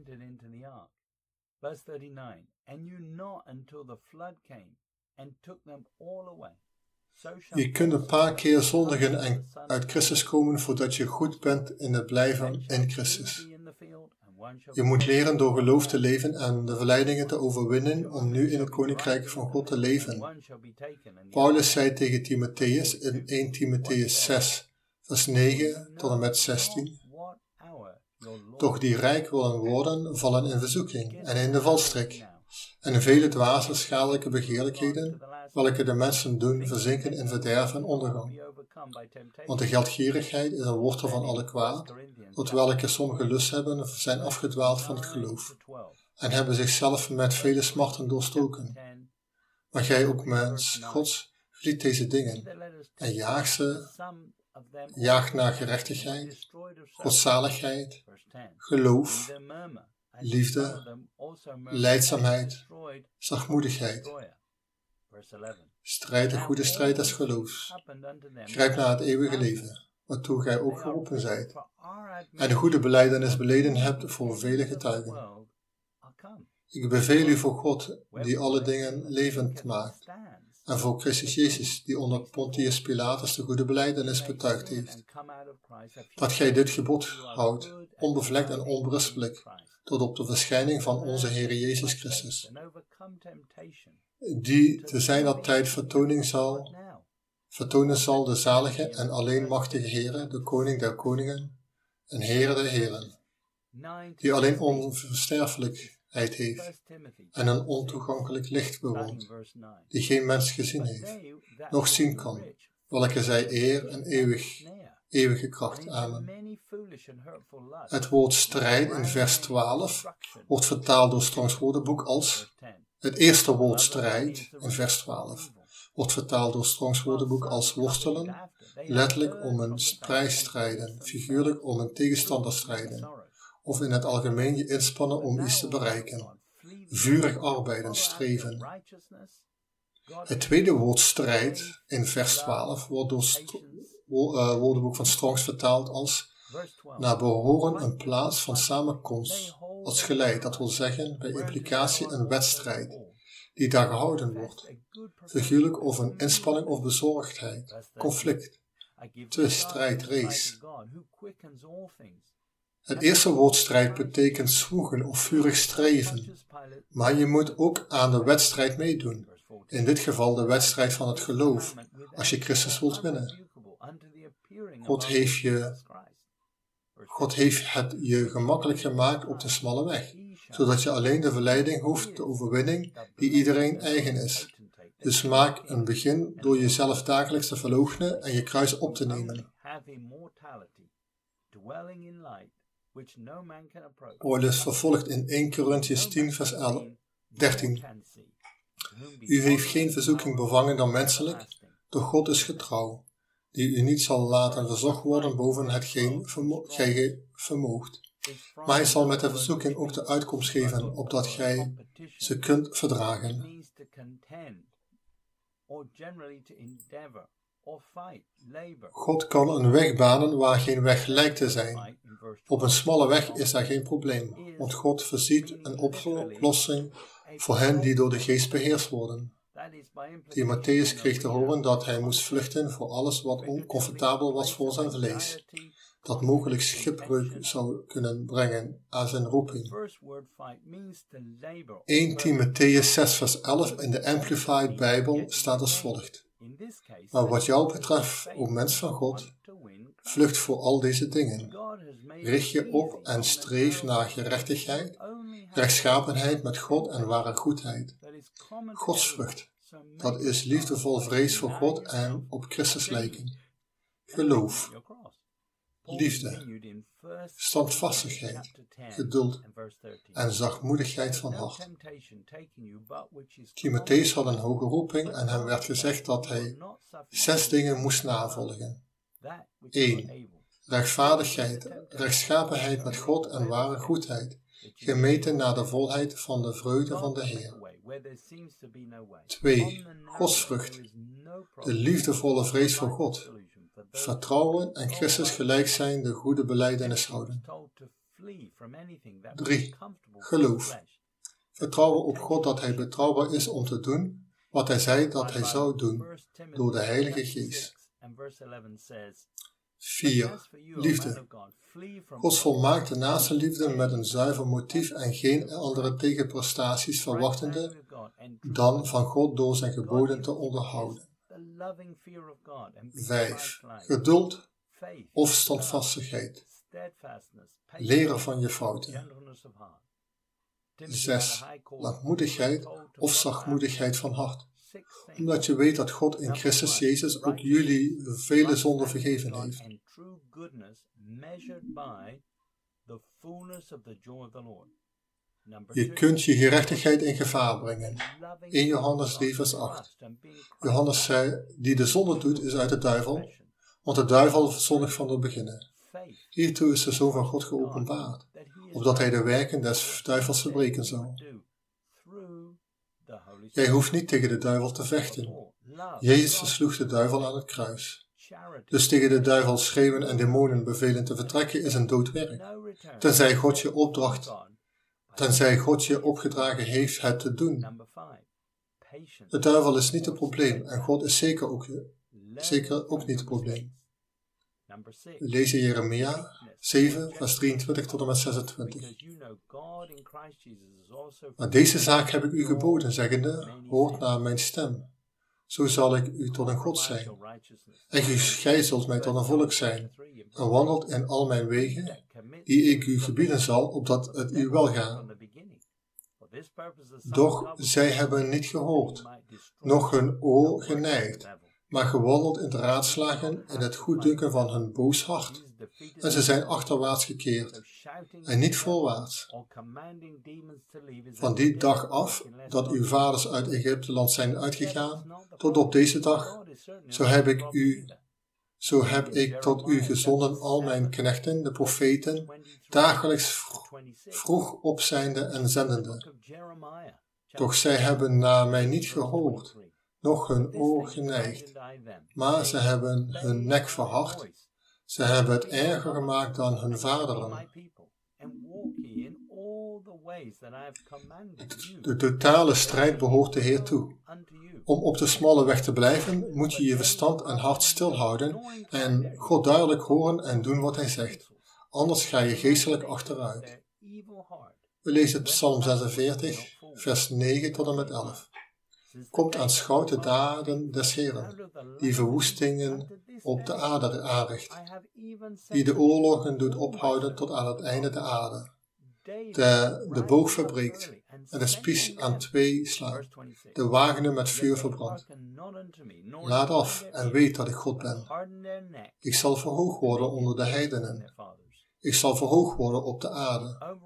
Je kunt een paar keer zondigen en uit Christus komen voordat je goed bent in het blijven in Christus. Je moet leren door geloof te leven en de verleidingen te overwinnen om nu in het koninkrijk van God te leven. Paulus zei tegen Timotheus in eerste Timotheus zes, vers negen tot en met zestien. Doch die rijk willen worden, vallen in verzoeking en in de valstrik. En vele dwaze schadelijke begeerlijkheden, welke de mensen doen, verzinken in verderf en ondergang. Want de geldgierigheid is een wortel van alle kwaad, tot welke sommigen lust hebben, zijn afgedwaald van het geloof, en hebben zichzelf met vele smarten doorstoken. Maar gij ook, mens Gods, vliet deze dingen, en jaag ze, jaag naar gerechtigheid, godzaligheid, geloof, liefde, lijdzaamheid, zachtmoedigheid. Strijd de goede strijd des geloofs. Grijp naar het eeuwige leven, waartoe gij ook geroepen zijt, en de goede belijdenis beleden hebt voor vele getuigen. Ik beveel u voor God, die alle dingen levend maakt, en voor Christus Jezus, die onder Pontius Pilatus de goede belijdenis betuigd heeft, dat gij dit gebod houdt, onbevlekt en onberispelijk, tot op de verschijning van onze Heer Jezus Christus, die te zijner tijd vertoning zal, vertonen zal de zalige en alleen machtige Heere, de Koning der koningen en Heere der heren, die alleen onversterfelijkheid heeft en een ontoegankelijk licht bewoont, die geen mens gezien heeft, noch zien kan, welke zij eer en eeuwig, eeuwige kracht. Amen. Het woord strijd in vers twaalf wordt vertaald door Strongs Woordenboek als het eerste woord strijd in vers twaalf wordt vertaald door Strongs Woordenboek als worstelen, letterlijk om een prijs strijden, figuurlijk om een tegenstander strijden, of in het algemeen je inspannen om iets te bereiken, vurig arbeiden, streven. Het tweede woord strijd in vers twaalf wordt door het uh, Woordenboek van Strongs vertaald als naar behoren een plaats van samenkomst als geleid, dat wil zeggen bij implicatie een wedstrijd die daar gehouden wordt, figuurlijk of een inspanning of bezorgdheid, conflict, twist, strijd, race. Het eerste woord strijd betekent zwoegen of vurig streven, maar je moet ook aan de wedstrijd meedoen, in dit geval de wedstrijd van het geloof, als je Christus wilt winnen. God heeft je God heeft het je gemakkelijk gemaakt op de smalle weg, zodat je alleen de verleiding hoeft, de overwinning, die iedereen eigen is, Dus maak een begin door jezelf dagelijks te verloochenen en je kruis op te nemen. Paulus vervolgt in eerste Korintiërs tien vers dertien. U heeft geen verzoeking bevangen dan menselijk, doch God is getrouw, die u niet zal laten verzocht worden boven hetgeen vermo- gij vermoogt. Maar hij zal met de verzoeking ook de uitkomst geven, opdat gij ze kunt verdragen. God kan een weg banen waar geen weg lijkt te zijn. Op een smalle weg is daar geen probleem, want God voorziet een oplossing voor hen die door de geest beheerst worden. Timotheus kreeg te horen dat hij moest vluchten voor alles wat oncomfortabel was voor zijn vlees, dat mogelijk schipbreuk zou kunnen brengen aan zijn roeping. eerste Timotheus zes vers elf in de Amplified Bijbel staat als volgt. Maar wat jou betreft, o mens van God, vlucht voor al deze dingen. Richt je op en streef naar gerechtigheid, rechtschapenheid met God en ware goedheid. Godsvrucht, dat is liefdevol vrees voor God en op Christus lijken. Geloof, liefde, standvastigheid, geduld en zachtmoedigheid van hart. Timotheus had een hoge roeping en hem werd gezegd dat hij zes dingen moest navolgen. één. Rechtvaardigheid, rechtschapenheid met God en ware goedheid, gemeten naar de volheid van de vreugde van de Heer. twee. Godsvrucht, de liefdevolle vrees voor God, vertrouwen en Christus gelijk zijn de goede belijdenis houden. drie. Geloof, vertrouwen op God dat Hij betrouwbaar is om te doen wat Hij zei dat Hij zou doen, door de Heilige Geest. vier. Liefde. Gods volmaakte naaste liefde met een zuiver motief en geen andere tegenprestaties verwachtende dan van God door zijn geboden te onderhouden. vijf. Geduld of standvastigheid. Leren van je fouten. zes. Lankmoedigheid of zachtmoedigheid van hart. Omdat je weet dat God in Christus Jezus ook jullie vele zonden vergeven heeft. Je kunt je gerechtigheid in gevaar brengen. eerste Johannes drie vers acht. Johannes zei, die de zonde doet is uit de duivel, want de duivel zondigt van het beginnen. Hiertoe is de Zoon van God geopenbaard, opdat hij de werken des duivels verbreken zou. Jij hoeft niet tegen de duivel te vechten. Jezus versloeg de duivel aan het kruis. Dus tegen de duivel schreeuwen en demonen bevelen te vertrekken is een dood werk. Tenzij God je opdracht, tenzij God je opgedragen heeft het te doen. De duivel is niet het probleem en God is zeker ook, zeker ook niet het probleem. We lezen Jeremia zeven vers drieëntwintig tot en met zesentwintig. Maar deze zaak heb ik u geboden, zeggende, hoort naar mijn stem. Zo zal ik u tot een God zijn. En gij zult mij tot een volk zijn, en wandelt in al mijn wegen, die ik u gebieden zal, opdat het u welgaat. Doch zij hebben niet gehoord, noch hun oor geneigd, maar gewandeld in de raadslagen in het goeddunken van hun boos hart. En ze zijn achterwaarts gekeerd, en niet voorwaarts. Van die dag af, dat uw vaders uit Egypteland zijn uitgegaan, tot op deze dag, zo heb ik u, zo heb ik tot u gezonden al mijn knechten, de profeten, dagelijks vroeg opzijnde en zendende. Doch zij hebben naar mij niet gehoord, noch hun oor geneigd, maar ze hebben hun nek verhard. Ze hebben het erger gemaakt dan hun vaderen. De totale strijd behoort de Heer toe. Om op de smalle weg te blijven, moet je je verstand en hart stilhouden en God duidelijk horen en doen wat Hij zegt. Anders ga je geestelijk achteruit. We lezen Psalm zesenveertig, vers negen tot en met elf. Komt aanschouwt de daden des Heeren, die verwoestingen op de aarde aanricht, die de oorlogen doet ophouden tot aan het einde der aarde. de, de boog verbreekt en de spies aan twee slaat, de wagenen met vuur verbrandt. Laat af en weet dat ik God ben. Ik zal verhoogd worden onder de heidenen. Ik zal verhoogd worden op de aarde.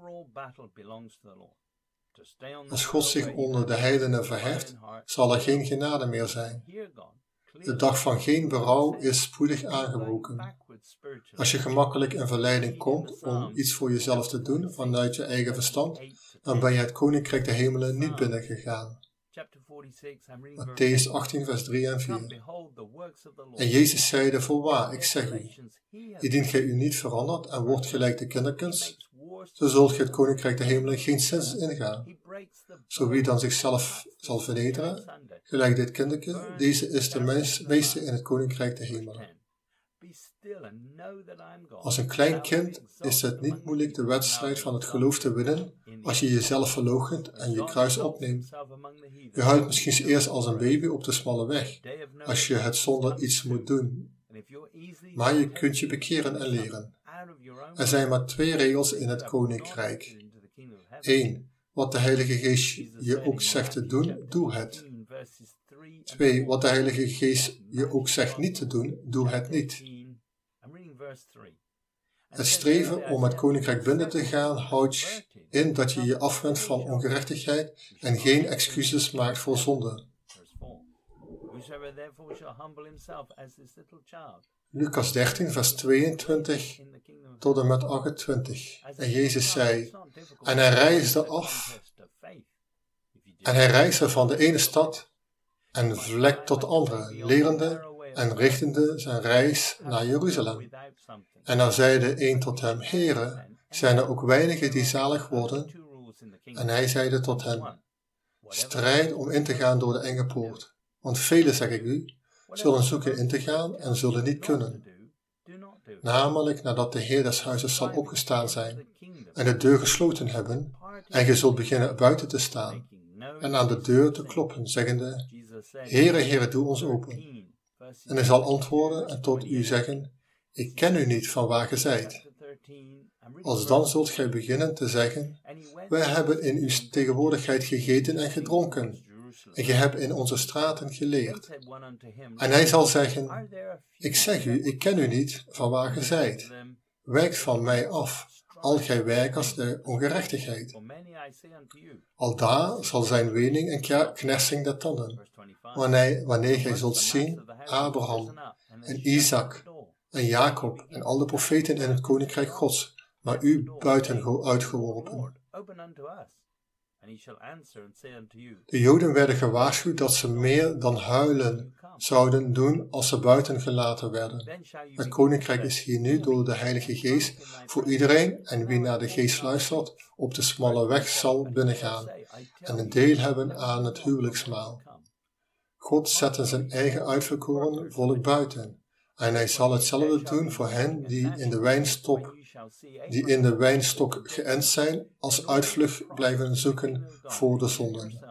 Als God zich onder de heidenen verheft, zal er geen genade meer zijn. De dag van geen berouw is spoedig aangebroken. Als je gemakkelijk in verleiding komt om iets voor jezelf te doen vanuit je eigen verstand, dan ben je het koninkrijk der hemelen niet binnengegaan. Mattheüs achttien, vers drie en vier. En Jezus zeide, voorwaar, ik zeg u, indien gij u niet verandert en wordt gelijk de kinderkens, zo zult gij het koninkrijk der hemelen geen zins ingaan. Zo wie dan zichzelf zal vernederen, gelijk dit kinderke, deze is de meeste in het koninkrijk der hemelen. Als een klein kind is het niet moeilijk de wedstrijd van het geloof te winnen als je jezelf verloochent en je kruis opneemt. Je huilt misschien eerst als een baby op de smalle weg, als je het zonder iets moet doen. Maar je kunt je bekeren en leren. Er zijn maar twee regels in het koninkrijk. Eén, wat de Heilige Geest je ook zegt te doen, doe het. Twee, wat de Heilige Geest je ook zegt niet te doen, doe het niet. Het streven om het koninkrijk binnen te gaan houdt in dat je je afwendt van ongerechtigheid en geen excuses maakt voor zonde. Lucas dertien, vers tweeëntwintig tot en met achtentwintig. En Jezus zei, en hij reisde af, en hij reisde van de ene stad en vlek tot de andere, lerende en richtende zijn reis naar Jeruzalem. En dan zeide een tot hem, Heere, zijn er ook weinigen die zalig worden? En hij zeide tot hen, strijd om in te gaan door de enge poort. Want velen, zeg ik u, zullen zoeken in te gaan en zullen niet kunnen. Namelijk nadat de Heer des huizes zal opgestaan zijn en de deur gesloten hebben, en ge zult beginnen buiten te staan en aan de deur te kloppen, zeggende, Heere, Heere, doe ons open. En hij zal antwoorden en tot u zeggen, ik ken u niet van waar ge zijt. Alsdan zult gij beginnen te zeggen, wij hebben in uw tegenwoordigheid gegeten en gedronken, en ge hebt in onze straten geleerd. En hij zal zeggen, ik zeg u, ik ken u niet van waar ge zijt. Wijkt van mij af, al gij werkers der ongerechtigheid. Aldaar zal zijn wening en knersing der tanden, wanneer, wanneer gij zult zien Abraham en Isaac en Jacob en al de profeten in het koninkrijk Gods, maar u buiten uitgeworpen. De Joden werden gewaarschuwd dat ze meer dan huilen zouden doen als ze buiten gelaten werden. Het koninkrijk is hier nu door de Heilige Geest voor iedereen en wie naar de Geest luistert op de smalle weg zal binnengaan en een deel hebben aan het huwelijksmaal. God zette zijn eigen uitverkoren volk buiten en hij zal hetzelfde doen voor hen die in de wijnstok die in de wijnstok geënt zijn, als uitvlucht blijven zoeken voor de zonden.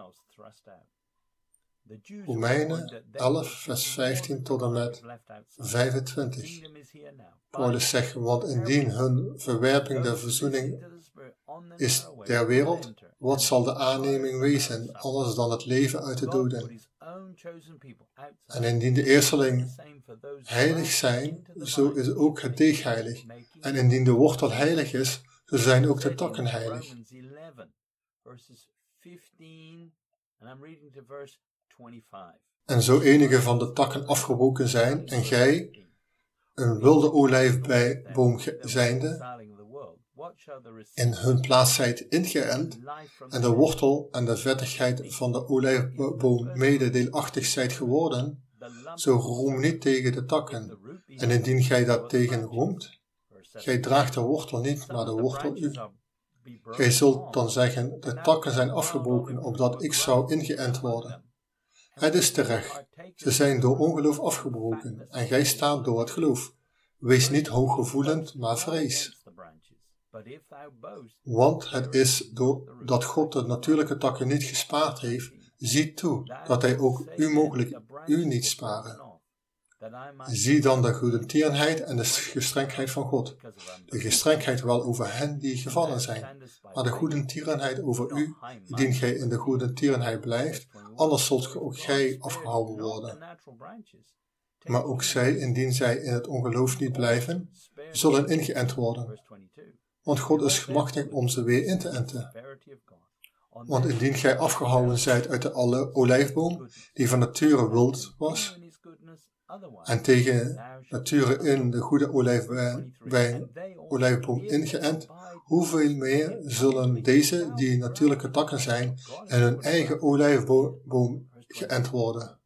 Romeinen elf, vers vijftien tot en met vijfentwintig. Paulus zegt, want indien hun verwerping der verzoening is der wereld, wat zal de aanneming wezen, anders dan het leven uit de doden? En indien de eersteling heilig zijn, zo is ook het deeg heilig. En indien de wortel heilig is, zo zijn ook de takken heilig. En zo enige van de takken afgebroken zijn, en gij, een wilde olijfboom zijnde, in hun plaats zijt ingeënt, en de wortel en de vettigheid van de olijfboom mede deelachtig zijt geworden, zo roem niet tegen de takken. En indien gij dat tegen roemt, gij draagt de wortel niet, maar de wortel u. Gij zult dan zeggen, de takken zijn afgebroken, opdat ik zou ingeënt worden. Het is terecht, ze zijn door ongeloof afgebroken, en gij staat door het geloof. Wees niet hooggevoelend, maar vrees. Want het is doordat God de natuurlijke takken niet gespaard heeft, zie toe dat hij ook u mogelijk u niet sparen. Zie dan de goedertierenheid en de gestrengheid van God. De gestrengheid wel over hen die gevallen zijn, maar de goedertierenheid over u, indien gij in de goedertierenheid blijft, anders zult ook gij afgehouden worden. Maar ook zij, indien zij in het ongeloof niet blijven, zullen ingeënt worden. Want God is machtig om ze weer in te enten. Want indien gij afgehouden zijt uit de alle olijfboom, die van nature wild was, en tegen nature in de goede olijfwijn, olijfboom ingeënt, hoeveel meer zullen deze, die natuurlijke takken zijn, in hun eigen olijfboom geënt worden?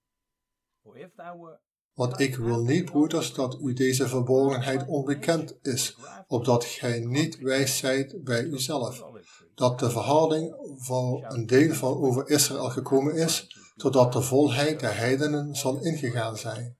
Want ik wil niet, broeders, dat u deze verborgenheid onbekend is, opdat gij niet wijs zijt bij uzelf, dat de verhouding voor een deel van over Israël gekomen is, totdat de volheid der heidenen zal ingegaan zijn.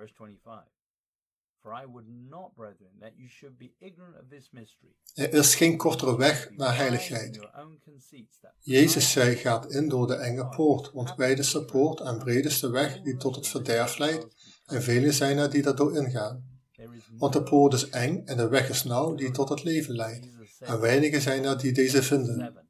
Er is geen kortere weg naar heiligheid. Jezus zei, gaat in door de enge poort, want wijd is de poort en breed is de weg die tot het verderf leidt, en velen zijn er die daardoor ingaan. Want de poort is eng en de weg is nauw die tot het leven leidt, en weinigen zijn er die deze vinden.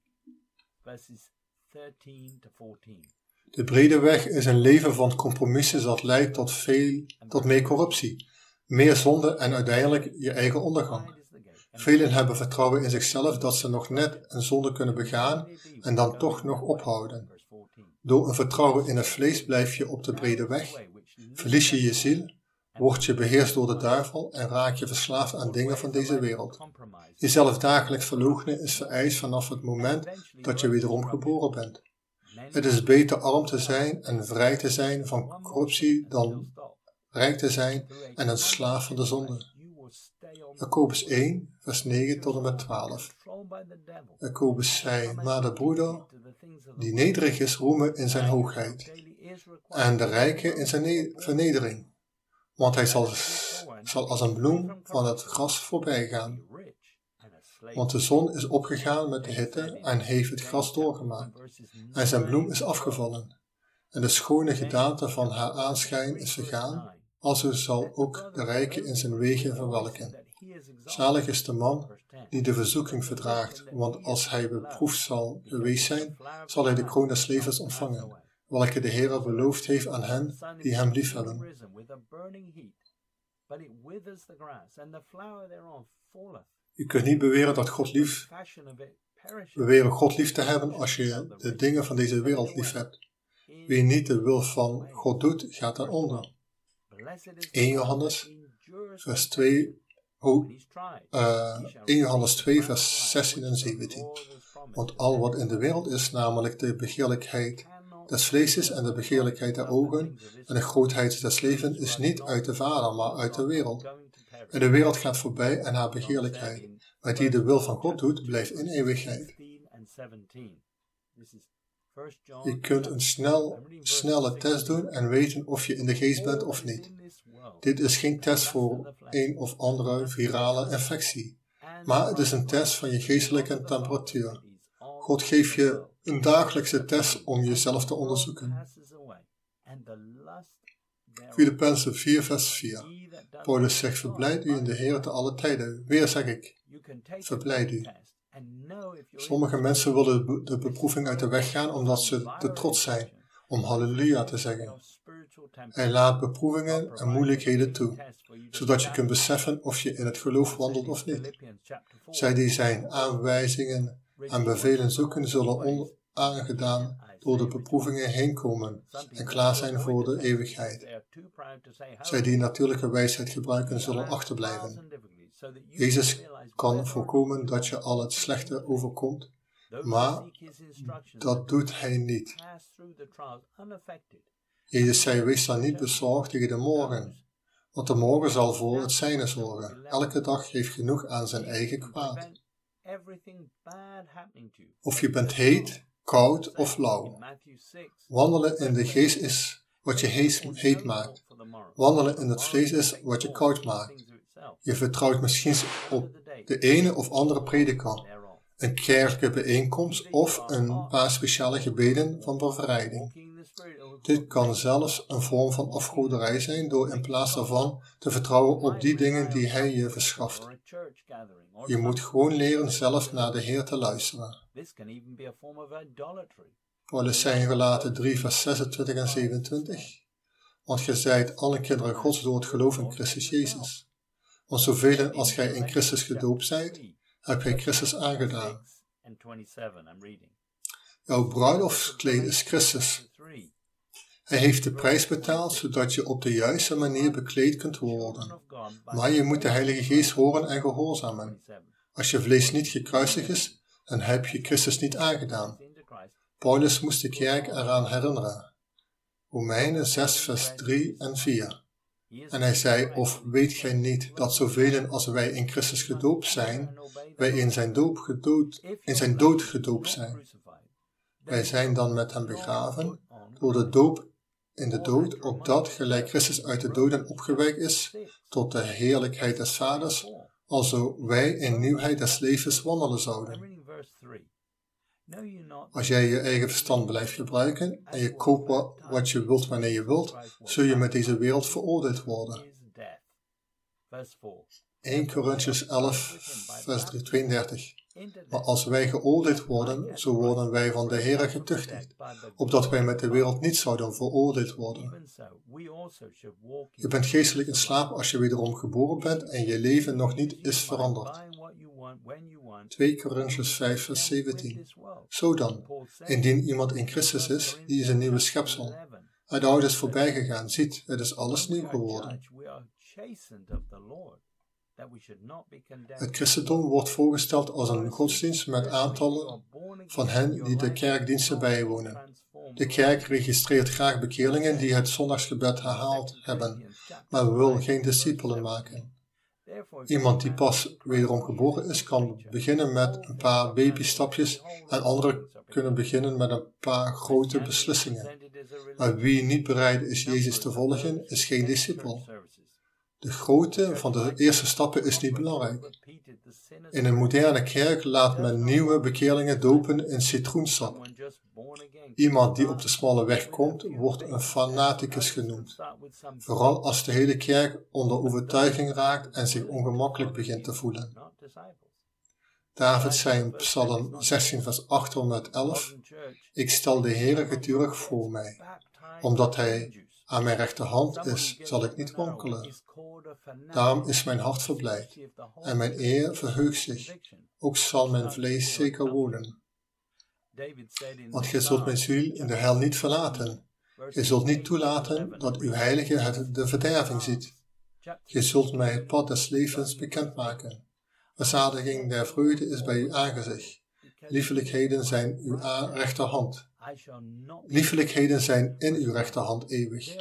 De brede weg is een leven van compromissen dat leidt tot, veel, tot meer corruptie, meer zonde en uiteindelijk je eigen ondergang. Velen hebben vertrouwen in zichzelf dat ze nog net een zonde kunnen begaan en dan toch nog ophouden. Door een vertrouwen in het vlees blijf je op de brede weg, verlies je je ziel, word je beheerst door de duivel en raak je verslaafd aan dingen van deze wereld. Jezelf dagelijks verloochenen is vereist vanaf het moment dat je wederom geboren bent. Het is beter arm te zijn en vrij te zijn van corruptie dan rijk te zijn en een slaaf van de zonde. Jacobus één, vers negen tot en met twaalf. Jacobus zei, maar de broeder die nederig is, roemen in zijn hoogheid, en de rijke in zijn vernedering. Want hij zal, zal als een bloem van het gras voorbij gaan. Want de zon is opgegaan met de hitte en heeft het gras doorgemaakt. En zijn bloem is afgevallen. En de schone gedaante van haar aanschijn is vergaan. Alzo zal ook de rijke in zijn wegen verwelken. Zalig is de man die de verzoeking verdraagt, want als hij beproefd zal geweest zijn, zal hij de kroon des levens ontvangen, welke de Heer beloofd heeft aan hen die hem liefhebben. Je kunt niet beweren dat God lief, beweren God lief te hebben als je de dingen van deze wereld lief hebt. Wie niet de wil van God doet, gaat dan onder. één Johannes, vers twee, oh, uh, één Johannes twee, vers zestien en zeventien. Want al wat in de wereld is, namelijk de begeerlijkheid des vleeses en de begeerlijkheid der ogen en de grootheid des levens, is niet uit de Vader, maar uit de wereld. En de wereld gaat voorbij en haar begeerlijkheid, maar die de wil van God doet, blijft in eeuwigheid. Je kunt een snel, snelle test doen en weten of je in de geest bent of niet. Dit is geen test voor een of andere virale infectie, maar het is een test van je geestelijke temperatuur. God geeft je een dagelijkse test om jezelf te onderzoeken. Filippenzen vier, vers vier. Paulus zegt, verblijd u in de Heer te alle tijden. Weer zeg ik, verblijd u. Sommige mensen willen de beproeving uit de weg gaan omdat ze te trots zijn om halleluja te zeggen. Hij laat beproevingen en moeilijkheden toe, zodat je kunt beseffen of je in het geloof wandelt of niet. Zij die zijn aanwijzingen en bevelen zoeken, zullen onaangedaan door de beproevingen heen komen en klaar zijn voor de eeuwigheid. Zij die natuurlijke wijsheid gebruiken, zullen achterblijven. Jezus kan voorkomen dat je al het slechte overkomt, maar dat doet hij niet. Jezus zei, wees dan niet bezorgd tegen de morgen, want de morgen zal voor het zijne zorgen. Elke dag geeft genoeg aan zijn eigen kwaad. Of je bent heet, koud of lauw. Wandelen in de geest is wat je heet, heet maakt. Wandelen in het vlees is wat je koud maakt. Je vertrouwt misschien op de ene of andere predikant, een kerkelijke bijeenkomst of een paar speciale gebeden van bevrijding. Dit kan zelfs een vorm van afgoderij zijn door in plaats daarvan te vertrouwen op die dingen die Hij je verschaft. Je moet gewoon leren zelf naar de Heer te luisteren. Paulus zei in Galaten drie vers zesentwintig en zevenentwintig. Want gij zijt allen kinderen Gods door het geloof in Christus Jezus. Want zoveel als gij in Christus gedoopt zijt, heb gij Christus aangedaan. Jouw bruiloftskleed is Christus. Hij heeft de prijs betaald, zodat je op de juiste manier bekleed kunt worden. Maar je moet de Heilige Geest horen en gehoorzamen. Als je vlees niet gekruisigd is, dan heb je Christus niet aangedaan. Paulus moest de kerk eraan herinneren. Romeinen zes vers drie en vier. En hij zei, of weet gij niet dat zoveel als wij in Christus gedoopt zijn, wij in zijn, doop gedood, in zijn dood gedoopt zijn. Wij zijn dan met hem begraven, door de doop in de dood, opdat, gelijk Christus uit de doden opgewekt is, tot de heerlijkheid des Vaders, alzo wij in nieuwheid des levens wandelen zouden. Als jij je eigen verstand blijft gebruiken en je koopt wat, wat je wilt wanneer je wilt, zul je met deze wereld veroordeeld worden. eerste Korintiërs elf vers tweeëndertig. Maar als wij geoordeeld worden, zo worden wij van de Heere getuchtigd, opdat wij met de wereld niet zouden veroordeeld worden. Je bent geestelijk in slaap als je wederom geboren bent en je leven nog niet is veranderd. tweede Korintiërs vijf vers zeventien. Zo dan, indien iemand in Christus is, die is een nieuwe schepsel. Het oude is voorbij gegaan, ziet, het is alles nieuw geworden. Het christendom wordt voorgesteld als een godsdienst met aantallen van hen die de kerkdiensten bijwonen. De kerk registreert graag bekeerlingen die het zondagsgebed herhaald hebben, maar wil geen discipelen maken. Iemand die pas wederom geboren is, kan beginnen met een paar babystapjes en anderen kunnen beginnen met een paar grote beslissingen. Maar wie niet bereid is Jezus te volgen, is geen discipel. De grootte van de eerste stappen is niet belangrijk. In een moderne kerk laat men nieuwe bekeerlingen dopen in citroensap. Iemand die op de smalle weg komt, wordt een fanaticus genoemd. Vooral als de hele kerk onder overtuiging raakt en zich ongemakkelijk begint te voelen. David zei in Psalm zestien vers acht tot en met elf, ik stel de Heere gedurig voor mij, omdat hij aan mijn rechterhand is, zal ik niet wankelen. Daarom is mijn hart verblijd en mijn eer verheugt zich. Ook zal mijn vlees zeker wonen. Want gij zult mijn ziel in de hel niet verlaten. Gij zult niet toelaten dat uw heilige het de verderving ziet. Gij zult mij het pad des levens bekendmaken. Verzadiging der vreugde is bij uw aangezicht. Liefelijkheden zijn uw rechterhand. Liefelijkheden zijn in uw rechterhand eeuwig.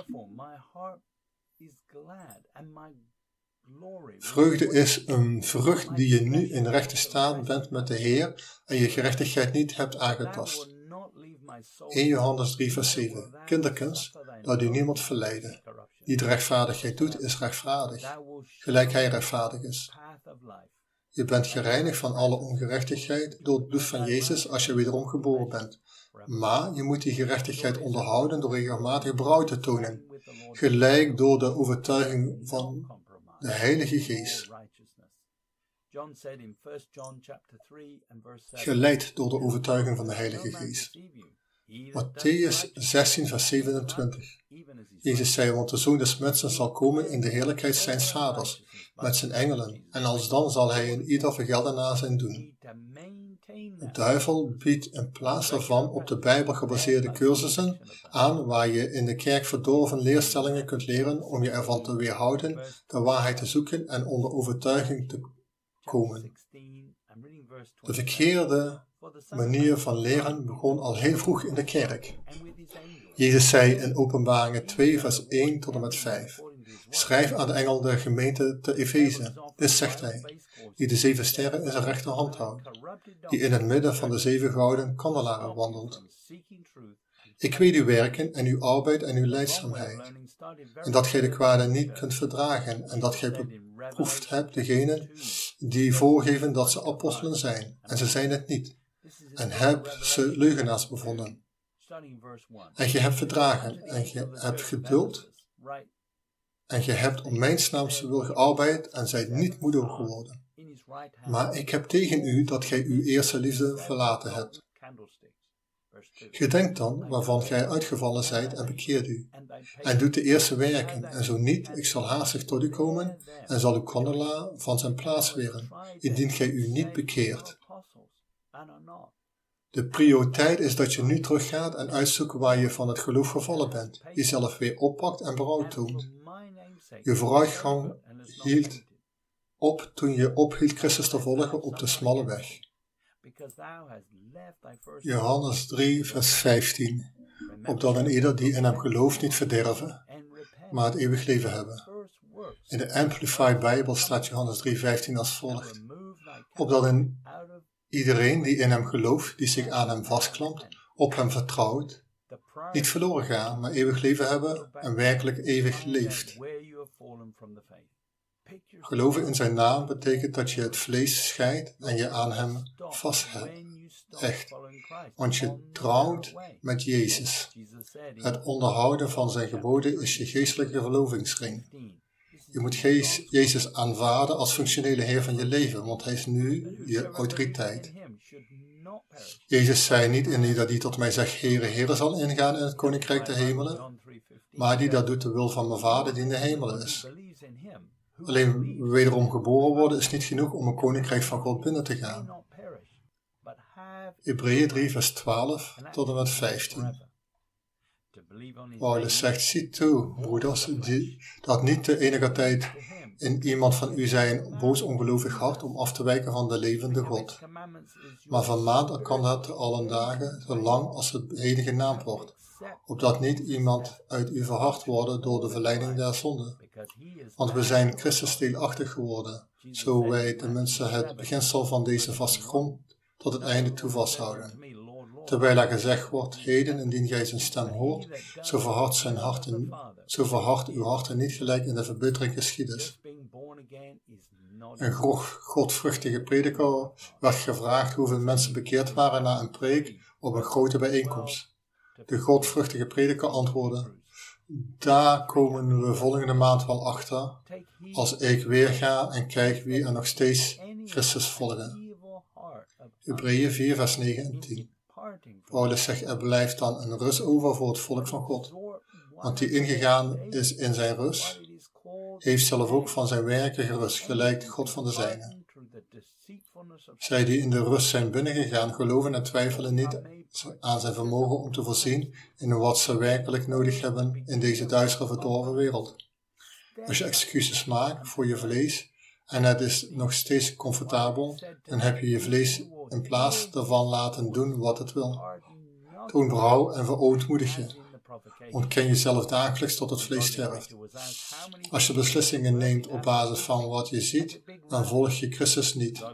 Vreugde is een vrucht die je nu in rechte staat bent met de Heer en je gerechtigheid niet hebt aangetast. eerste Johannes drie vers zeven. Kinderkens, dat u niemand verleiden. Die de rechtvaardigheid doet, is rechtvaardig, gelijk hij rechtvaardig is. Je bent gereinigd van alle ongerechtigheid door het bloed van Jezus als je wederom geboren bent. Maar je moet die gerechtigheid onderhouden door regelmatig berouw te tonen, gelijk door de overtuiging van de Heilige Geest. Geleid door de overtuiging van de Heilige Geest. Mattheüs zestien vers zevenentwintig. Jezus zei, want de Zoon des Mensen zal komen in de heerlijkheid zijns Vaders, met zijn engelen, en alsdan zal hij in ieder vergelden naar zijn doen. De duivel biedt in plaats daarvan op de Bijbel gebaseerde cursussen aan waar je in de kerk verdorven leerstellingen kunt leren om je ervan te weerhouden de waarheid te zoeken en onder overtuiging te komen. De verkeerde manier van leren begon al heel vroeg in de kerk. Jezus zei in Openbaringen twee vers één tot en met vijf. Schrijf aan de engel der gemeente te Efeze. Dit zegt hij, die de zeven sterren in zijn rechterhand houdt, die in het midden van de zeven gouden kandelaren wandelt. Ik weet uw werken en uw arbeid en uw lijdzaamheid, en dat gij de kwade niet kunt verdragen, en dat gij beproefd hebt degenen die voorgeven dat ze apostelen zijn, en ze zijn het niet, en hebt ze leugenaars bevonden. En je hebt verdragen, en je hebt geduld, en je hebt om mijns naams wil gearbeid en zijt niet moede geworden. Maar ik heb tegen u dat gij uw eerste liefde verlaten hebt. Gedenk dan waarvan gij uitgevallen zijt en bekeert u. En doet de eerste werken, en zo niet, ik zal haastig tot u komen en zal uw kandelaar van zijn plaats weren, indien gij u niet bekeert. De prioriteit is dat je nu teruggaat en uitzoekt waar je van het geloof gevallen bent, jezelf weer oppakt en berouw toont. Je vooruitgang hield op toen je ophield Christus te volgen op de smalle weg. Johannes drie, vers vijftien. Opdat een ieder die in hem gelooft niet verderven, maar het eeuwig leven hebben. In de Amplified Bible staat Johannes drie, vijftien als volgt. Opdat een iedereen die in hem gelooft, die zich aan hem vastklampt, op hem vertrouwt, niet verloren gaan, maar eeuwig leven hebben en werkelijk eeuwig leeft. Geloven in zijn naam betekent dat je het vlees scheidt en je aan hem vasthecht. Echt, want je trouwt met Jezus. Het onderhouden van zijn geboden is je geestelijke gelovingsring. Je moet Jezus aanvaarden als functionele Heer van je leven, want hij is nu je autoriteit. Jezus zei niet in dat hij tot mij zegt, Heere, Heere zal ingaan in het koninkrijk der hemelen, maar die dat doet de wil van mijn Vader die in de hemelen is. Alleen wederom geboren worden is niet genoeg om een koninkrijk van God binnen te gaan. Hebreeën drie, vers twaalf tot en met vijftien. Paulus zegt, zie toe, broeders, die, dat niet de enige tijd in iemand van u zijn boos ongelovig hart om af te wijken van de levende God. Maar vermaant elkander te allen dagen, zolang als het heden genaamd wordt, opdat niet iemand uit u verhard worden door de verleiding der zonde. Want we zijn Christus deelachtig geworden, zo wij tenminste het beginsel van deze vaste grond tot het einde toe vasthouden. Terwijl er gezegd wordt, heden indien gij zijn stem hoort, zo verhard zijn harten, zo verhard uw harten niet gelijk in de verbittering geschiedenis. Een godvruchtige prediker werd gevraagd hoeveel mensen bekeerd waren na een preek op een grote bijeenkomst. De godvruchtige prediker antwoordde, daar komen we volgende maand wel achter, als ik weer ga en kijk wie er nog steeds Christus volgen. Hebreeën vier, vers negen en tien. Paulus zegt, er blijft dan een rust over voor het volk van God. Want die ingegaan is in zijn rust, heeft zelf ook van zijn werken gerust, gelijk de God van de zijnen. Zij die in de rust zijn binnengegaan, geloven en twijfelen niet aan zijn vermogen om te voorzien in wat ze werkelijk nodig hebben in deze duistere verdorven wereld. Als je excuses maakt voor je vlees en het is nog steeds comfortabel, dan heb je je vlees in plaats daarvan laten doen wat het wil. Toon berouw en verootmoedig je. Ontken jezelf dagelijks tot het vlees sterft. Als je beslissingen neemt op basis van wat je ziet, dan volg je Christus niet.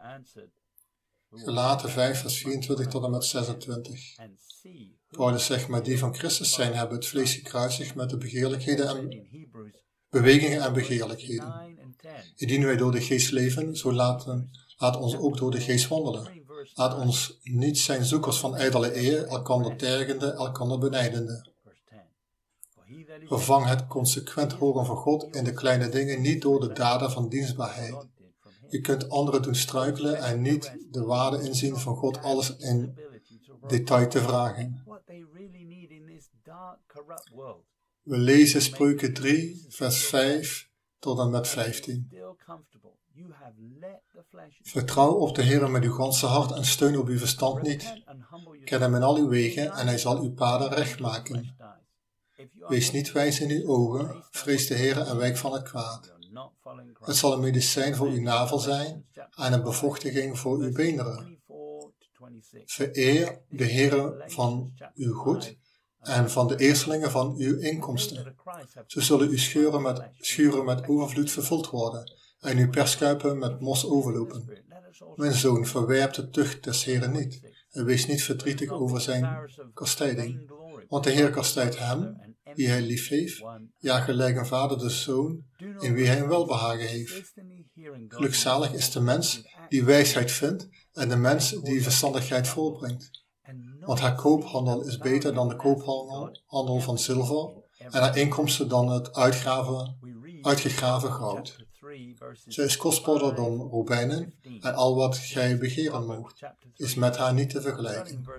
Galaten vijf, vers vierentwintig tot en met zesentwintig. Paulus zegt, maar die van Christus zijn, hebben het vlees gekruisigd met de begeerlijkheden en bewegingen en begeerlijkheden. Indien wij door de geest leven, zo laten, laat ons ook door de geest wandelen. Laat ons niet zijn zoekers van ijdele eer, elkander tergende, elkander benijdende. Vervang het consequent horen van God in de kleine dingen niet door de daden van dienstbaarheid. Je kunt anderen doen struikelen en niet de waarde inzien van God alles in detail te vragen. We lezen Spreuken drie, vers vijf tot en met vijftien. Vertrouw op de Heer met uw ganse hart en steun op uw verstand niet. Ken hem in al uw wegen en hij zal uw paden recht maken. Wees niet wijs in uw ogen, vrees de Heer en wijk van het kwaad. Het zal een medicijn voor uw navel zijn en een bevochtiging voor uw beenderen. Vereer de Heer van uw goed en van de eerstelingen van uw inkomsten. Zo zullen uw schuren met, schuren met overvloed vervuld worden en uw perskuipen met mos overlopen. Mijn zoon, verwerp de tucht des Heeren niet en wees niet verdrietig over zijn kastijding. Want de Heer kastijdt hem, wie hij lief heeft, ja, gelijk een vader de zoon, in wie hij een welbehagen heeft. Gelukzalig is de mens die wijsheid vindt en de mens die verstandigheid voorbrengt. Want haar koophandel is beter dan de koophandel handel van zilver en haar inkomsten dan het uitgraven, uitgegraven goud. Zij is kostbaarder dan robijnen en al wat gij begeren moogt, is met haar niet te vergelijken.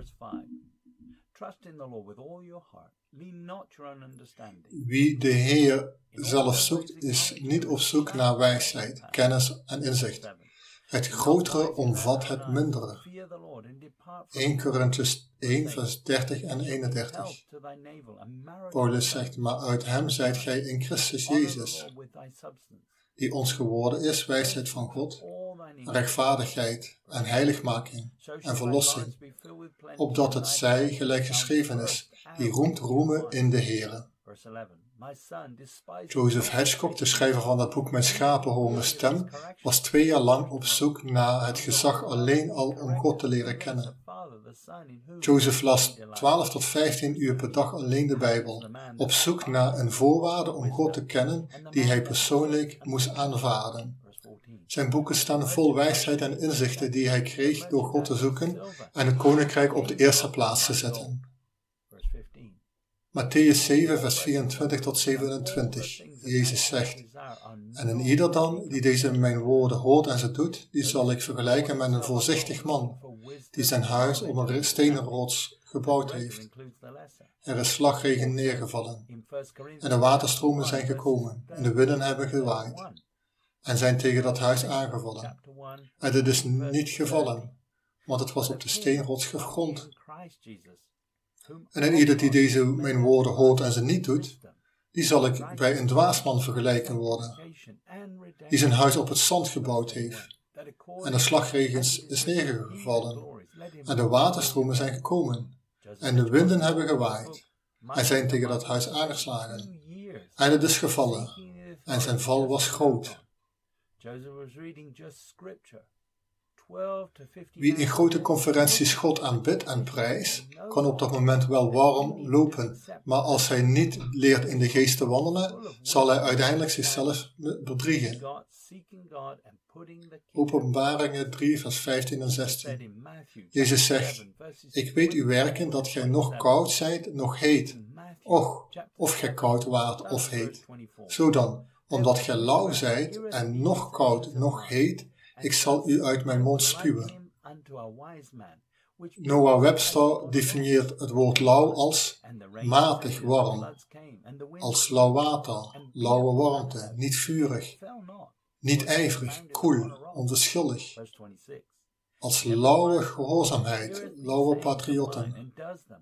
Wie de Heer zelf zoekt, is niet op zoek naar wijsheid, kennis en inzicht. Het grotere omvat het mindere. Eerste Korintiërs één, vers dertig en eenendertig. Paulus zegt, maar uit hem zijt gij in Christus Jezus, die ons geworden is, wijsheid van God, rechtvaardigheid en heiligmaking en verlossing, opdat het zij, gelijk geschreven is, die roemt roemen in de Heere. Joseph Hedgecock, de schrijver van het boek Mijn schapen horen mijn stem, was twee jaar lang op zoek naar het gezag alleen al om God te leren kennen. Joseph las twaalf tot vijftien uur per dag alleen de Bijbel, op zoek naar een voorwaarde om God te kennen die hij persoonlijk moest aanvaarden. Zijn boeken staan vol wijsheid en inzichten die hij kreeg door God te zoeken en het koninkrijk op de eerste plaats te zetten. Mattheüs zeven, vers vierentwintig tot zevenentwintig. Jezus zegt, en een ieder dan, die deze mijn woorden hoort en ze doet, die zal ik vergelijken met een voorzichtig man, die zijn huis op een stenen rots gebouwd heeft. Er is slagregen neergevallen, en de waterstromen zijn gekomen, en de winden hebben gewaaid, en zijn tegen dat huis aangevallen. En het is niet gevallen, want het was op de steenrots gegrond. En een ieder die deze mijn woorden hoort en ze niet doet, die zal ik bij een dwaasman vergelijken worden, die zijn huis op het zand gebouwd heeft. En de slagregens is neergevallen, en de waterstromen zijn gekomen, en de winden hebben gewaaid, en zijn tegen dat huis aangeslagen. En het is gevallen, en zijn val was groot. Wie in grote conferenties God aanbidt en prijst, kan op dat moment wel warm lopen, maar als hij niet leert in de geest te wandelen, zal hij uiteindelijk zichzelf bedriegen. Openbaringen drie, vers vijftien en zestien. Jezus zegt, ik weet uw werken, dat gij nog koud zijt, nog heet. Och, of gij koud waart of heet. Zo dan, omdat gij lauw zijt en nog koud, nog heet, ik zal u uit mijn mond spuwen. Noah Webster definieert het woord lauw als matig warm, als lauw water, lauwe warmte, niet vurig, niet ijverig, koel, onverschillig, als lauwe gehoorzaamheid, lauwe patriotten.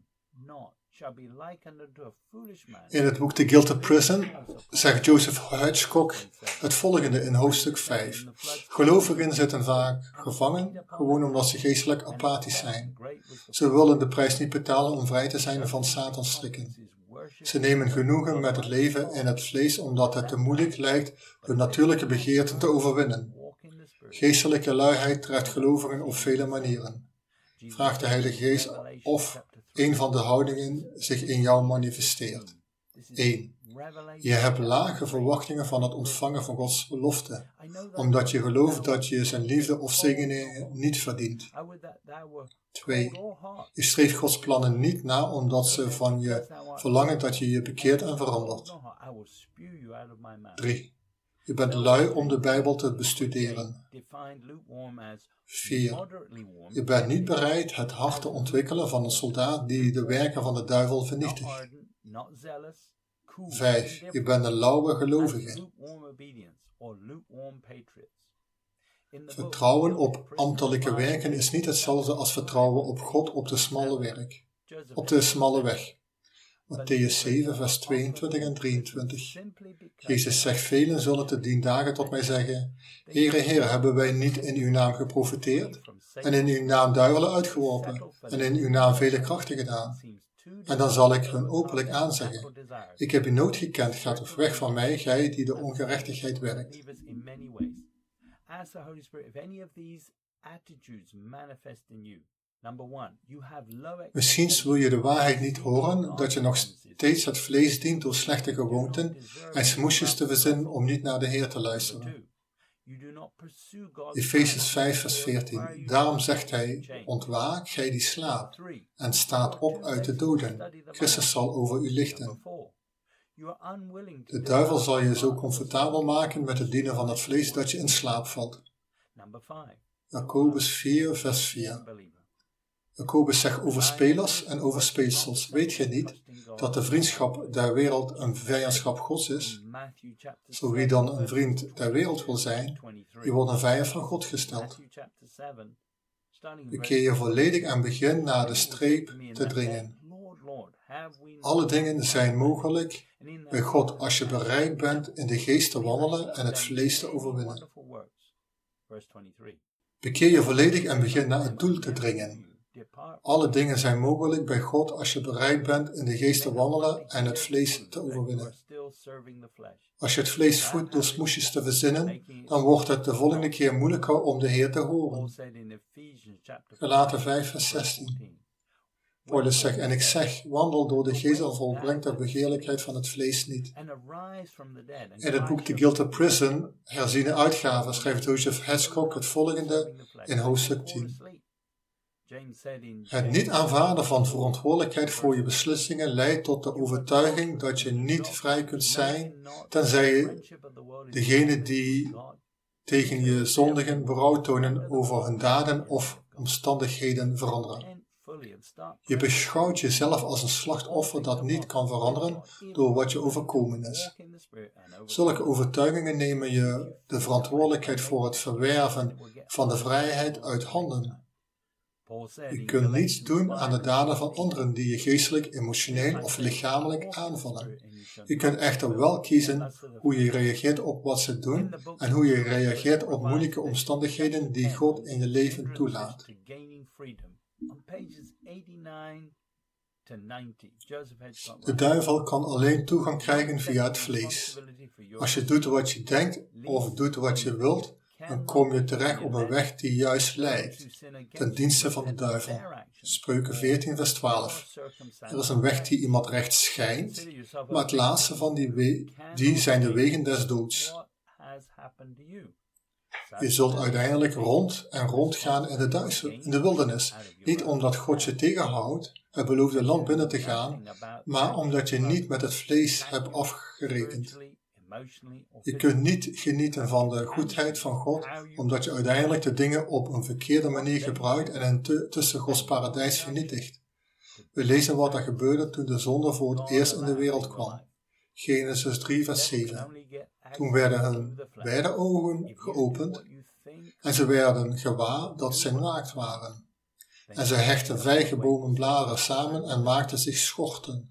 In het boek The Guilty Prison zegt Joseph Hedgecock het volgende in hoofdstuk vijf. Gelovigen zitten vaak gevangen, gewoon omdat ze geestelijk apathisch zijn. Ze willen de prijs niet betalen om vrij te zijn van Satans strikken. Ze nemen genoegen met het leven in het vlees omdat het te moeilijk lijkt hun natuurlijke begeerten te overwinnen. Geestelijke luiheid treft gelovigen op vele manieren. Vraagt de Heilige Geest of een van de houdingen zich in jou manifesteert. één. Je hebt lage verwachtingen van het ontvangen van Gods belofte, omdat je gelooft dat je zijn liefde of zegeningen niet verdient. twee. Je streeft Gods plannen niet na, omdat ze van je verlangen dat je je bekeert en verandert. drie. Je bent lui om de Bijbel te bestuderen. vier. Je bent niet bereid het hart te ontwikkelen van een soldaat die de werken van de duivel vernietigt. vijf. Je bent een lauwe gelovige. Vertrouwen op ambtelijke werken is niet hetzelfde als vertrouwen op God op de smalle werk, op de smalle weg. Mattheüs zeven, vers tweeëntwintig en drieëntwintig. Jezus zegt, velen zullen te dien dagen tot mij zeggen, Heere, Heere, hebben wij niet in uw naam geprofeteerd, en in uw naam duivelen uitgeworpen, en in uw naam vele krachten gedaan? En dan zal ik hun openlijk aanzeggen, ik heb u nooit gekend, gaat weg van mij, gij die de ongerechtigheid werkt. Misschien wil je de waarheid niet horen, dat je nog steeds het vlees dient door slechte gewoonten en smoesjes te verzinnen om niet naar de Heer te luisteren. Efesiërs vijf vers veertien. Daarom zegt hij, ontwaak, gij die slaapt, en staat op uit de doden. Christus zal over u lichten. De duivel zal je zo comfortabel maken met het dienen van het vlees dat je in slaap valt. Jacobus vier vers vier. Jacobus zegt over spelers en over speelsels. Weet je niet dat de vriendschap der wereld een vijandschap Gods is? Zo wie dan een vriend der wereld wil zijn, die wordt een vijand van God gesteld. Bekeer je volledig en begin naar de streep te dringen. Alle dingen zijn mogelijk bij God als je bereid bent in de geest te wandelen en het vlees te overwinnen. Bekeer je volledig en begin naar het doel te dringen. Alle dingen zijn mogelijk bij God als je bereid bent in de geest te wandelen en het vlees te overwinnen. Als je het vlees voedt door smoesjes te verzinnen, dan wordt het de volgende keer moeilijker om de Heer te horen. Galaten vijf vers zestien. Paulus zegt, en ik zeg, wandel door de geest en volbrengt de begeerlijkheid van het vlees niet. In het boek The Guilty Prison, herziene uitgave, schrijft Joseph Hitchcock het volgende in hoofdstuk tien. Het niet aanvaarden van verantwoordelijkheid voor je beslissingen leidt tot de overtuiging dat je niet vrij kunt zijn, tenzij je degene die tegen je zondigen berouw tonen over hun daden of omstandigheden veranderen. Je beschouwt jezelf als een slachtoffer dat niet kan veranderen door wat je overkomen is. Zulke overtuigingen nemen je de verantwoordelijkheid voor het verwerven van de vrijheid uit handen. Je kunt niets doen aan de daden van anderen die je geestelijk, emotioneel of lichamelijk aanvallen. Je kunt echter wel kiezen hoe je reageert op wat ze doen en hoe je reageert op moeilijke omstandigheden die God in je leven toelaat. De duivel kan alleen toegang krijgen via het vlees. Als je doet wat je denkt of doet wat je wilt, dan kom je terecht op een weg die juist leidt, ten dienste van de duivel. Spreuken veertien vers twaalf. Er is een weg die iemand recht schijnt, maar het laatste van die, we- die zijn de wegen des doods. Je zult uiteindelijk rond en rond gaan in de duister, in de wildernis. Niet omdat God je tegenhoudt het beloofde land binnen te gaan, maar omdat je niet met het vlees hebt afgerekend. Je kunt niet genieten van de goedheid van God, omdat je uiteindelijk de dingen op een verkeerde manier gebruikt en intussen Gods paradijs vernietigt. We lezen wat er gebeurde toen de zonde voor het eerst in de wereld kwam. Genesis drie vers zeven. Toen werden hun beide ogen geopend en ze werden gewaar dat ze naakt waren. En ze hechten vijgenbomen bladeren samen en maakten zich schorten.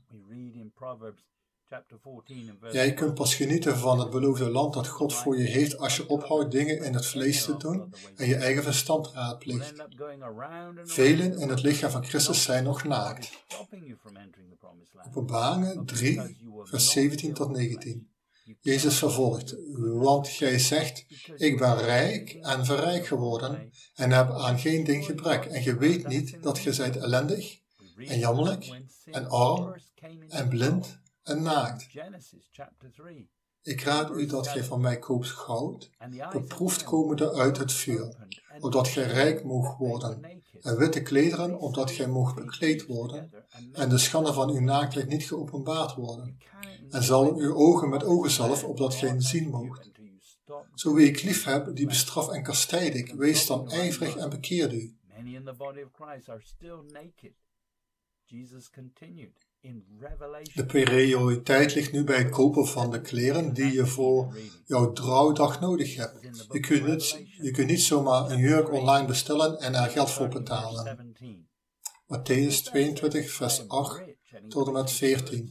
Jij kunt pas genieten van het beloofde land dat God voor je heeft als je ophoudt dingen in het vlees te doen en je eigen verstand raadpleegt. Velen in het lichaam van Christus zijn nog naakt. Openbaringen drie, vers zeventien tot negentien. Jezus vervolgt, want gij zegt, ik ben rijk en verrijk geworden en heb aan geen ding gebrek. En je weet niet dat je zijt ellendig en jammerlijk en arm en blind en naakt. Ik raad u dat gij van mij koopt goud, beproefd komende uit het vuur, opdat gij rijk moogt worden, en witte klederen, opdat gij moogt bekleed worden, en de schande van uw naaktheid niet geopenbaard worden. En zal uw ogen met ogenzalf, opdat gij zien moogt. Zo wie ik lief heb, die bestraf en kastijd ik, wees dan ijverig en bekeer u. De prioriteit ligt nu bij het kopen van de kleren die je voor jouw trouwdag nodig hebt. Je kunt niet, je kunt niet zomaar een jurk online bestellen en er geld voor betalen. Matthäus tweeëntwintig vers acht tot en met veertien.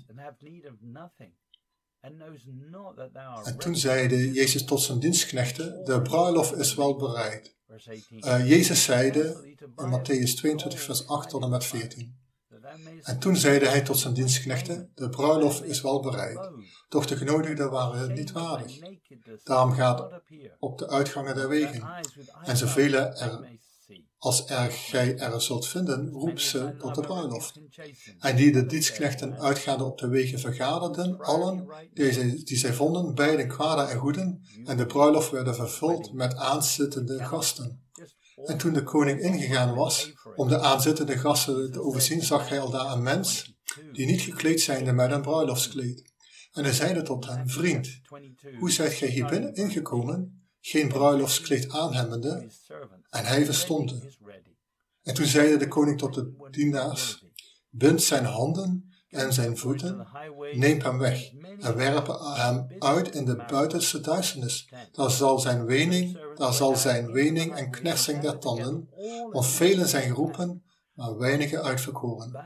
En toen zeide Jezus tot zijn dienstknechten, de bruiloft is wel bereid. Uh, Jezus zeide in Matthäus tweeëntwintig vers acht tot en met veertien. En toen zeide hij tot zijn dienstknechten, de bruiloft is wel bereid, doch de genodigden waren het niet waardig. Daarom gaat op de uitgangen der wegen, en zoveel er als er gij er zult vinden, roep ze tot de bruiloft. En die de dienstknechten uitgaande op de wegen vergaderden, allen die zij, die zij vonden, beiden kwade en goeden, en de bruiloft werden vervuld met aanzittende gasten. En toen de koning ingegaan was, om de aanzittende gasten te overzien, zag hij aldaar een mens, die niet gekleed zijnde met een bruiloftskleed. En hij zeide tot hem, vriend, hoe zijt gij hier binnen ingekomen, geen bruiloftskleed aanhebbende? En hij verstond het. En toen zeide de koning tot de dienaars, bind zijn handen en zijn voeten, neem hem weg en werp hem uit in de buitenste duisternis. Daar zal zijn wening, daar zal zijn wening en knersing der tanden, want velen zijn geroepen, maar weinigen uitverkoren.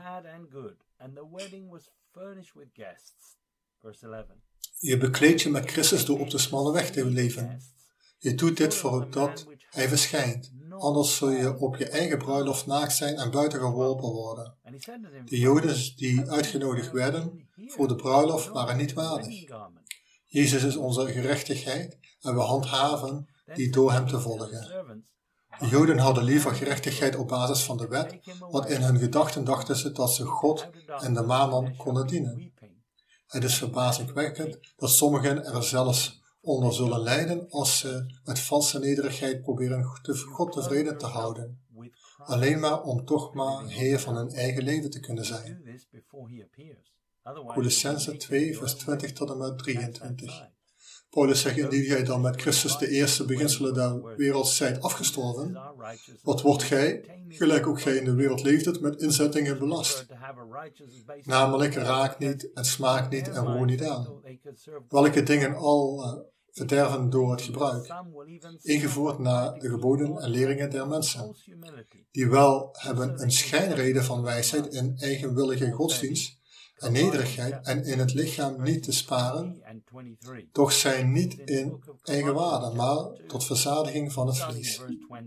Je bekleedt je met Christus door op de smalle weg te leven. Je doet dit voordat hij verschijnt, anders zul je op je eigen bruiloft naakt zijn en buiten geworpen worden. De Joden die uitgenodigd werden voor de bruiloft waren niet waardig. Jezus is onze gerechtigheid en we handhaven die door hem te volgen. De Joden hadden liever gerechtigheid op basis van de wet, want in hun gedachten dachten ze dat ze God en de mammon konden dienen. Het is verbazingwekkend dat sommigen er zelfs onder zullen lijden als ze met valse nederigheid proberen God tevreden te houden, alleen maar om toch maar heer van hun eigen leven te kunnen zijn. Colossenzen twee, vers twintig tot en met drieëntwintig. Paulus zegt, indien gij dan met Christus de eerste beginselen der wereld zijt afgestorven, wat wordt gij, gelijk ook gij in de wereld leefdet, met inzettingen belast? Namelijk raak niet en smaak niet en roer niet aan. Welke dingen al uh, verderven door het gebruik, ingevoerd naar de geboden en leringen der mensen, die wel hebben een schijnreden van wijsheid in eigenwillige godsdienst en nederigheid en in het lichaam niet te sparen, doch zijn niet in eigen waarde, maar tot verzadiging van het vlees.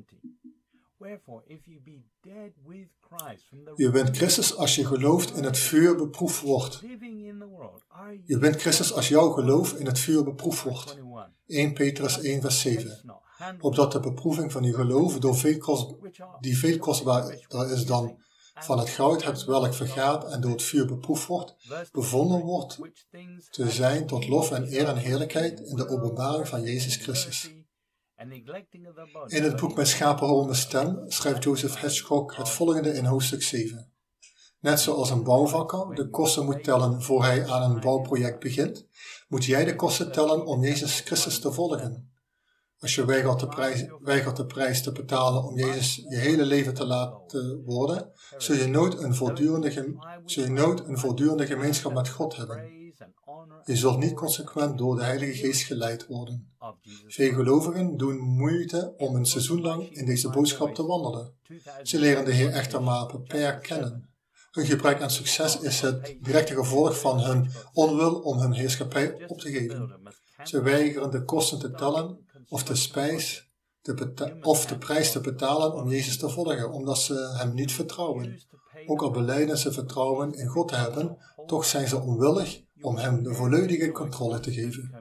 Je bent Christus als je gelooft in het vuur beproefd wordt. Je bent Christus als jouw geloof in het vuur beproefd wordt. Eerste Petrus één vers zeven. Opdat de beproeving van je geloof, door veel kost, die veel kostbaarder is dan van het goud hebt welk vergaat en door het vuur beproefd wordt, bevonden wordt te zijn tot lof en eer en heerlijkheid in de openbaring van Jezus Christus. In het boek Mijn schapen horen mijn stem schrijft Joseph Hitchcock het volgende in hoofdstuk zeven. Net zoals een bouwvakker de kosten moet tellen voor hij aan een bouwproject begint, moet jij de kosten tellen om Jezus Christus te volgen. Als je weigert de prijs, weigert de prijs te betalen om Jezus je hele leven te laten worden, zul je nooit een voortdurende, zul je nooit een voortdurende gemeenschap met God hebben. Je zult niet consequent door de Heilige Geest geleid worden. Veel gelovigen doen moeite om een seizoen lang in deze boodschap te wandelen. Ze leren de Heer echter maar beperkt kennen. Hun gebrek aan succes is het directe gevolg van hun onwil om hun heerschappij op te geven. Ze weigeren de kosten te tellen of de, spijs te beta- of de prijs te betalen om Jezus te volgen, omdat ze hem niet vertrouwen. Ook al belijden ze vertrouwen in God te hebben, toch zijn ze onwillig om hem de volledige controle te geven.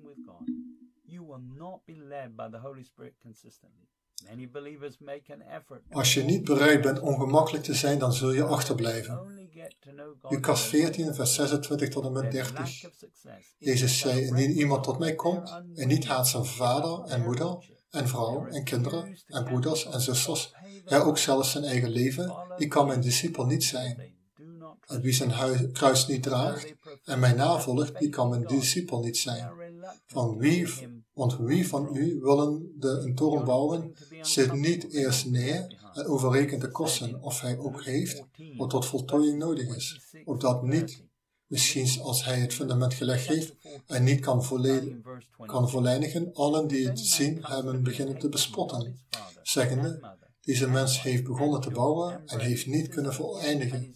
Als je niet bereid bent ongemakkelijk te zijn, dan zul je achterblijven. Lucas veertien, vers zesentwintig tot en met dertig. Jezus zei, indien iemand tot mij komt en niet haat zijn vader en moeder en vrouw en kinderen en broeders en zusters, ja ook zelfs zijn eigen leven, die kan mijn discipel niet zijn. En wie zijn huis, kruis niet draagt en mij navolgt, die kan mijn discipel niet zijn. Van wie, want wie van u willen de een toren bouwen, zit niet eerst neer en overrekent de kosten of hij ook heeft wat tot voltooiing nodig is, opdat niet, misschien als hij het fundament gelegd heeft en niet kan, volledig, kan volleinigen, allen die het zien hebben beginnen te bespotten, zeggende, deze mens heeft begonnen te bouwen en heeft niet kunnen voleindigen.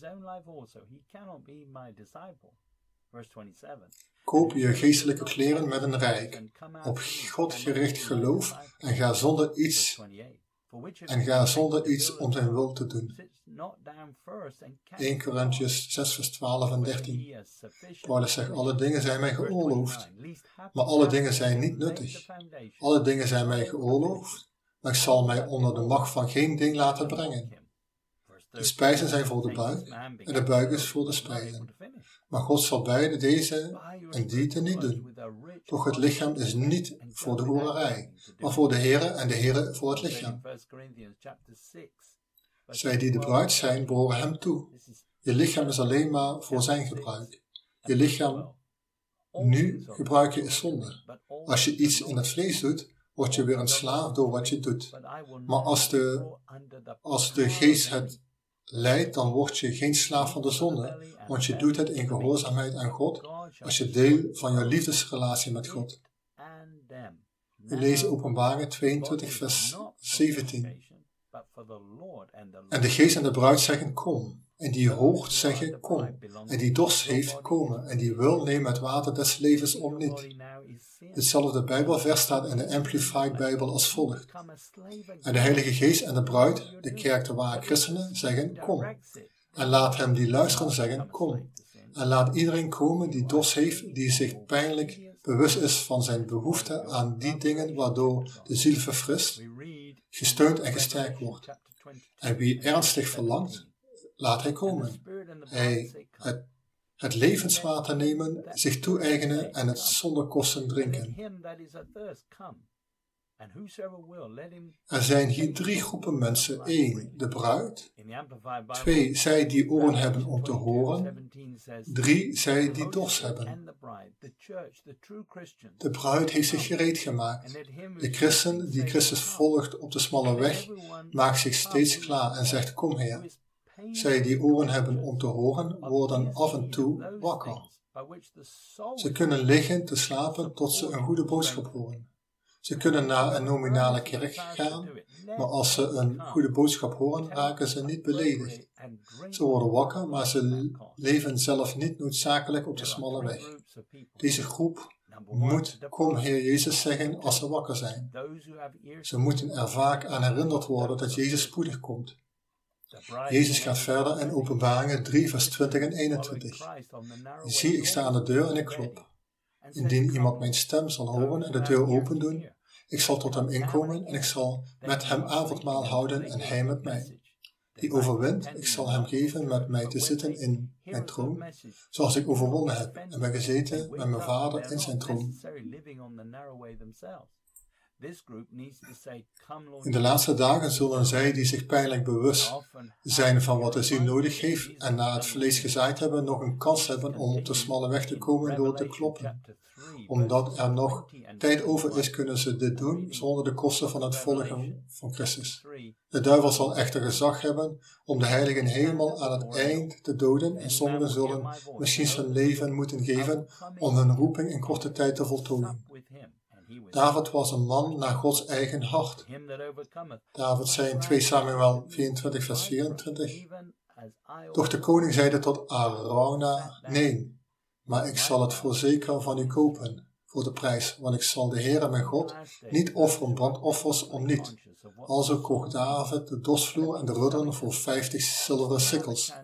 Koop je geestelijke kleren met een rijk, op God gericht geloof en ga zonder iets, en ga zonder iets om zijn wil te doen. Eerste Korintiërs zes vers twaalf en dertien. Paulus zegt, alle dingen zijn mij geoorloofd, maar alle dingen zijn niet nuttig. Alle dingen zijn mij geoorloofd, maar ik zal mij onder de macht van geen ding laten brengen. De spijzen zijn voor de buik en de buik is voor de spijzen. Maar God zal beide deze en die te niet doen. Doch het lichaam is niet voor de hoererij, maar voor de Here en de Here voor het lichaam. Zij die de bruid zijn, behoren hem toe. Je lichaam is alleen maar voor zijn gebruik. Je lichaam nu gebruiken is zonde. Als je iets in het vlees doet, word je weer een slaaf door wat je doet. Maar als de, als de geest het leidt, dan word je geen slaaf van de zonde, want je doet het in gehoorzaamheid aan God, als je deel van je liefdesrelatie met God. We lezen Openbaringen tweeëntwintig vers zeventien. En de geest en de bruid zeggen kom. En die hoogt zeggen kom. En die dorst heeft komen. En die wil neem het water des levens om niet. Hetzelfde Bijbelvers staat in de Amplified Bijbel als volgt. En de Heilige Geest en de bruid, de kerk de ware christenen, zeggen kom. En laat hem die luisteren zeggen kom. En laat iedereen komen die dorst heeft, die zich pijnlijk bewust is van zijn behoefte aan die dingen waardoor de ziel verfrist, gesteund en gesterkt wordt. En wie ernstig verlangt, laat hij komen. Hij het, het levenswater nemen, zich toe-eigenen en het zonder kosten drinken. Er zijn hier drie groepen mensen. Eén, de bruid. Twee, zij die oren hebben om te horen. Drie, zij die dorst hebben. De bruid heeft zich gereed gemaakt. De christen die Christus volgt op de smalle weg, maakt zich steeds klaar en zegt, kom Heer. Zij die oren hebben om te horen, worden af en toe wakker. Ze kunnen liggen te slapen tot ze een goede boodschap horen. Ze kunnen naar een nominale kerk gaan, maar als ze een goede boodschap horen, raken ze niet beledigd. Ze worden wakker, maar ze leven zelf niet noodzakelijk op de smalle weg. Deze groep moet kom Heer Jezus zeggen als ze wakker zijn. Ze moeten er vaak aan herinnerd worden dat Jezus spoedig komt. Jezus gaat verder in Openbaringen drie vers twintig en eenentwintig. Zie, ik sta aan de deur en ik klop. Indien iemand mijn stem zal horen en de deur open doen, ik zal tot hem inkomen en ik zal met hem avondmaal houden en hij met mij. Die overwint, ik zal hem geven met mij te zitten in mijn troon, zoals ik overwonnen heb en ben gezeten met mijn vader in zijn troon. In de laatste dagen zullen zij die zich pijnlijk bewust zijn van wat de ziel nodig heeft en na het vlees gezaaid hebben, nog een kans hebben om op de smalle weg te komen door te kloppen. Omdat er nog tijd over is, kunnen ze dit doen zonder de kosten van het volgen van Christus. De duivel zal echter gezag hebben om de heiligen helemaal aan het eind te doden en sommigen zullen misschien hun leven moeten geven om hun roeping in korte tijd te voltooien. David was een man naar Gods eigen hart. David zei in twee Samuel vierentwintig vers vierentwintig, doch de koning zeide tot Arauna, nee, maar ik zal het voorzeker van u kopen, voor de prijs, want ik zal de Heere mijn God niet offeren brandoffers om niet. Also kocht David de dorsvloer en de rudderen voor vijftig zilveren sikkels.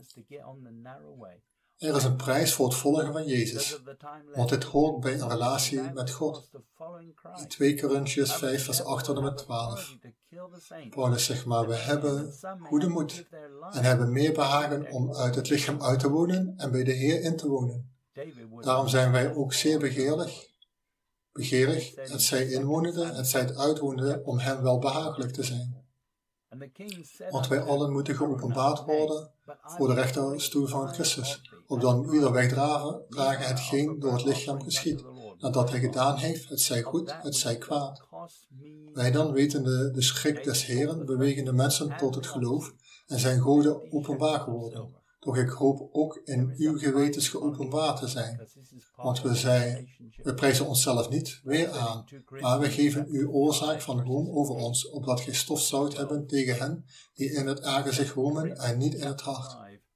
Er is een prijs voor het volgen van Jezus, want dit hoort bij een relatie met God. In twee Korintiërs vijf vers acht tot en met twaalf. Paulus zegt maar, we hebben goede moed en hebben meer behagen om uit het lichaam uit te wonen en bij de Heer in te wonen. Daarom zijn wij ook zeer begeerlijk, begeerig, het zij inwonenden, het zij het uitwonenden, om hem wel behagelijk te zijn. Want wij allen moeten geopenbaard worden voor de rechterstoel van Christus, opdat ieder wegdragen dragen hetgeen door het lichaam geschiet, nadat hij gedaan heeft, het zij goed, het zij kwaad. Wij dan, wetende de schrik des Heeren, bewegen de mensen tot het geloof en zijn goden openbaar geworden. Doch ik hoop ook in uw gewetens geopenbaard te zijn. Want we, zijn, we prijzen onszelf niet weer aan, maar we geven u oorzaak van roem over ons, opdat gij stof zoudt hebben tegen hen die in het aangezicht roemen en niet in het hart.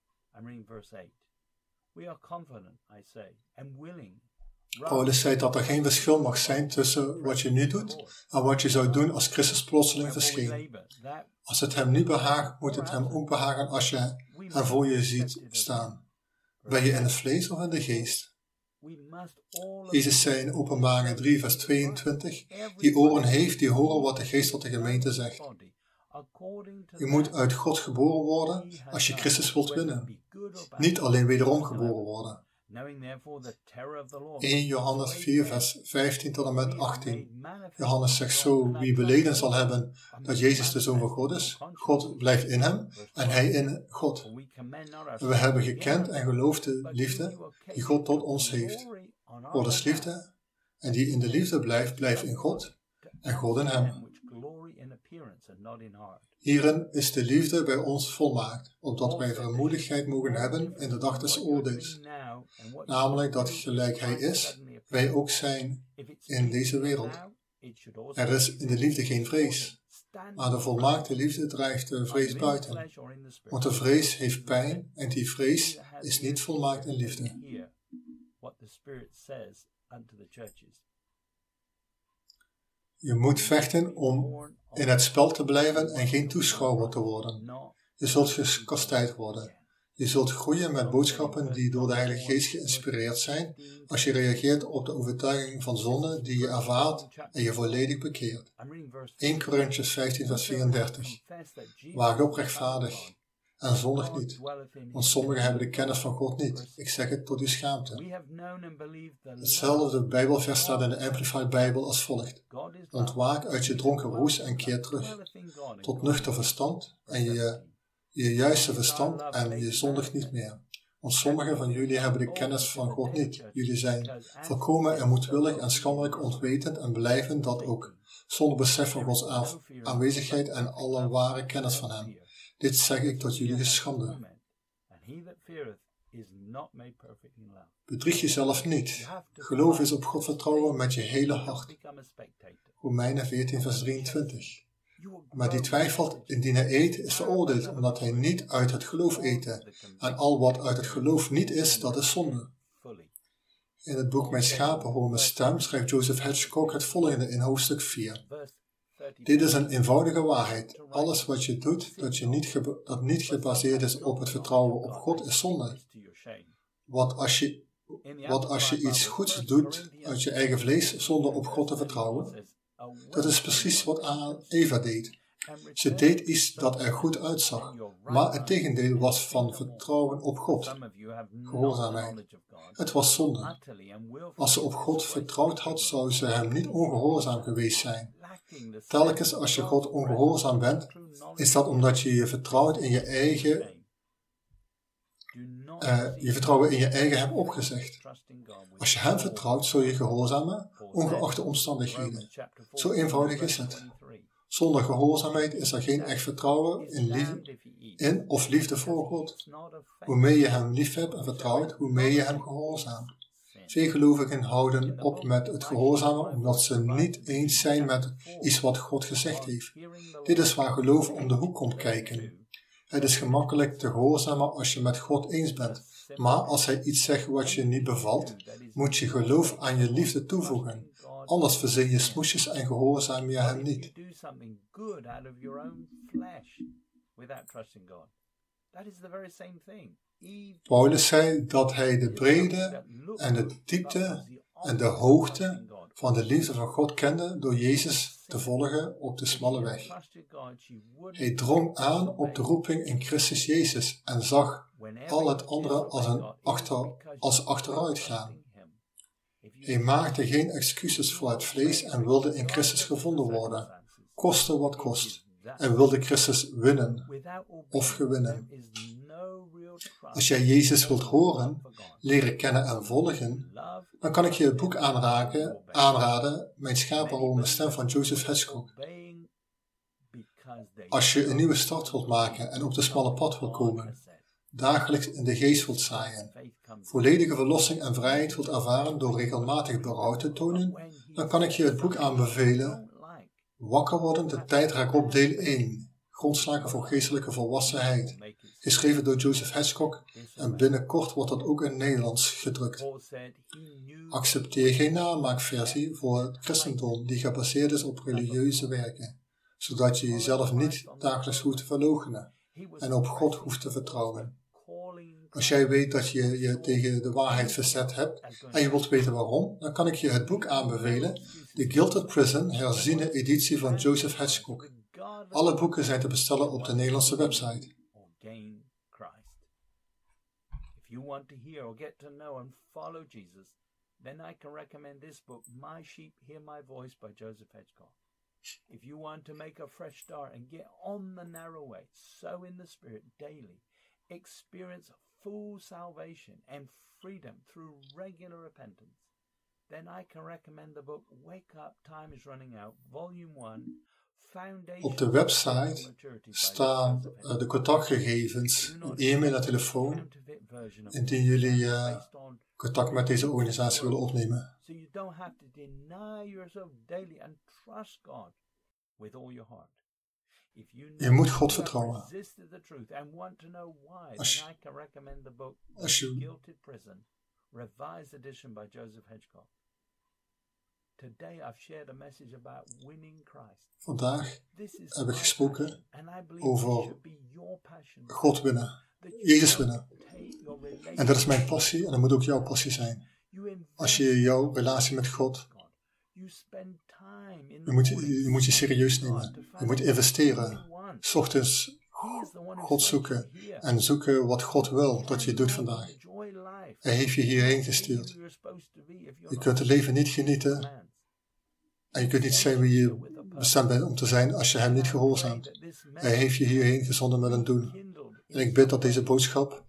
Paulus zei dat er geen verschil mag zijn tussen wat je nu doet en wat je zou doen als Christus plotseling verscheen. Als het hem nu behaagt, moet het hem ook behagen als je hem voor je ziet staan. Ben je in het vlees of in de geest? Jezus zei in Openbaring drie vers tweeëntwintig, die oren heeft, die horen wat de Geest tot de gemeente zegt. Je moet uit God geboren worden als je Christus wilt winnen. Niet alleen wederom geboren worden. eerste Johannes vier vers vijftien tot en met achttien. Johannes zegt zo, wie beleden zal hebben dat Jezus de Zoon van God is, God blijft in hem en hij in God. We hebben gekend en geloofd de liefde die God tot ons heeft. God is liefde en die in de liefde blijft, blijft in God en God in hem. Hierin is de liefde bij ons volmaakt, opdat wij vrijmoedigheid mogen hebben in de dag des oordeels. Namelijk dat gelijk hij is, wij ook zijn in deze wereld. Er is in de liefde geen vrees, maar de volmaakte liefde drijft de vrees buiten. Want de vrees heeft pijn en die vrees is niet volmaakt in liefde. Je moet vechten om in het spel te blijven en geen toeschouwer te worden. Je zult gekastijd worden. Je zult groeien met boodschappen die door de Heilige Geest geïnspireerd zijn als je reageert op de overtuiging van zonde die je ervaart en je volledig bekeert. eerste Korintiërs vijftien vers vierendertig. Waag op rechtvaardig en zondig niet, want sommigen hebben de kennis van God niet. Ik zeg het tot uw schaamte. Hetzelfde Bijbelvers staat in de Amplified Bijbel als volgt. Ontwaak uit je dronken roes en keer terug tot nuchter verstand en je, je juiste verstand en je zondigt niet meer. Want sommigen van jullie hebben de kennis van God niet. Jullie zijn volkomen en moedwillig en schandelijk ontwetend en blijven dat ook, zonder besef van Gods aanwezigheid en alle ware kennis van hem. Dit zeg ik tot jullie geschande. Bedrieg jezelf niet. Geloof is op God vertrouwen met je hele hart. Romeinen veertien vers drieëntwintig. Maar die twijfelt indien hij eet, is veroordeeld, omdat hij niet uit het geloof eten. En al wat uit het geloof niet is, dat is zonde. In het boek Mijn schapen horen mijn stem schrijft Joseph Hitchcock het volgende in hoofdstuk vier. Dit is een eenvoudige waarheid. Alles wat je doet dat, je niet geba- dat niet gebaseerd is op het vertrouwen op God is zonde. Wat als je, wat als je iets goeds doet uit je eigen vlees zonder op God te vertrouwen? Dat is precies wat Eva deed. Ze deed iets dat er goed uitzag, maar het tegendeel was van vertrouwen op God. Gehoorzaamheid. Het was zonde. Als ze op God vertrouwd had, zou ze hem niet ongehoorzaam geweest zijn. Telkens als je God ongehoorzaam bent, is dat omdat je je vertrouwt in je eigen, uh, je vertrouwen in je eigen hebt opgezegd. Als je hem vertrouwt, zul je gehoorzamen, ongeacht de omstandigheden. Zo eenvoudig is het. Zonder gehoorzaamheid is er geen echt vertrouwen in, liefde, in of liefde voor God. Hoe meer je hem lief hebt en vertrouwt, hoe meer je hem gehoorzaamt. Veel gelovigen houden op met het gehoorzamen omdat ze niet eens zijn met iets wat God gezegd heeft. Dit is waar geloof om de hoek komt kijken. Het is gemakkelijk te gehoorzamen als je met God eens bent, maar als hij iets zegt wat je niet bevalt, moet je geloof aan je liefde toevoegen. Anders verzin je smoesjes en gehoorzaam je hem niet. Paulus zei dat hij de breedte en de diepte en de hoogte van de liefde van God kende door Jezus te volgen op de smalle weg. Hij drong aan op de roeping in Christus Jezus en zag al het andere als, een achter, als achteruit gaan. Hij maakte geen excuses voor het vlees en wilde in Christus gevonden worden, koste wat kost, en wilde Christus winnen of gewinnen. Als jij Jezus wilt horen, leren kennen en volgen, dan kan ik je het boek aanraken, aanraden, Mijn schapen horen de stem van Joseph Hitchcock. Als je een nieuwe start wilt maken en op de smalle pad wilt komen, dagelijks in de geest wilt zaaien, volledige verlossing en vrijheid wilt ervaren door regelmatig berouw te tonen, dan kan ik je het boek aanbevelen, Wakker worden, de tijd raakt op, deel één. Grondslagen voor geestelijke volwassenheid. Geschreven door Joseph Hitchcock en binnenkort wordt dat ook in Nederlands gedrukt. Accepteer geen namaakversie voor het christendom die gebaseerd is op religieuze werken, zodat je jezelf niet dagelijks hoeft te verloochenen en op God hoeft te vertrouwen. Als jij weet dat je je tegen de waarheid verzet hebt en je wilt weten waarom, dan kan ik je het boek aanbevelen, The Gilded Prison, herziene editie van Joseph Hedgecock. Alle boeken zijn te bestellen op de Nederlandse website. If you want to hear or get to know and follow Jesus, then I can recommend this book, My Sheep Hear My Voice by Joseph Hedgecock. If you want to make a fresh start and get on the narrow way, sow in the Spirit daily, experience full salvation and freedom through regular repentance, then I can recommend the book Wake Up, Time is Running Out, Volume one. Op de website staan uh, de contactgegevens, e-mail en telefoon, indien jullie uh, contact met deze organisatie willen opnemen. Je moet God vertrouwen. Als je, als je Vandaag heb ik gesproken over God winnen, Jezus winnen. En dat is mijn passie en dat moet ook jouw passie zijn. Als je jouw relatie met God, je moet je, je, moet je serieus nemen. Je moet investeren. 's Ochtends God zoeken en zoeken wat God wil dat je doet vandaag. Hij heeft je hierheen gestuurd. Je kunt het leven niet genieten. En je kunt niet zijn wie je bestemd bent om te zijn als je hem niet gehoorzaamt. Hij heeft je hierheen gezonden met een doel. En ik bid dat deze boodschap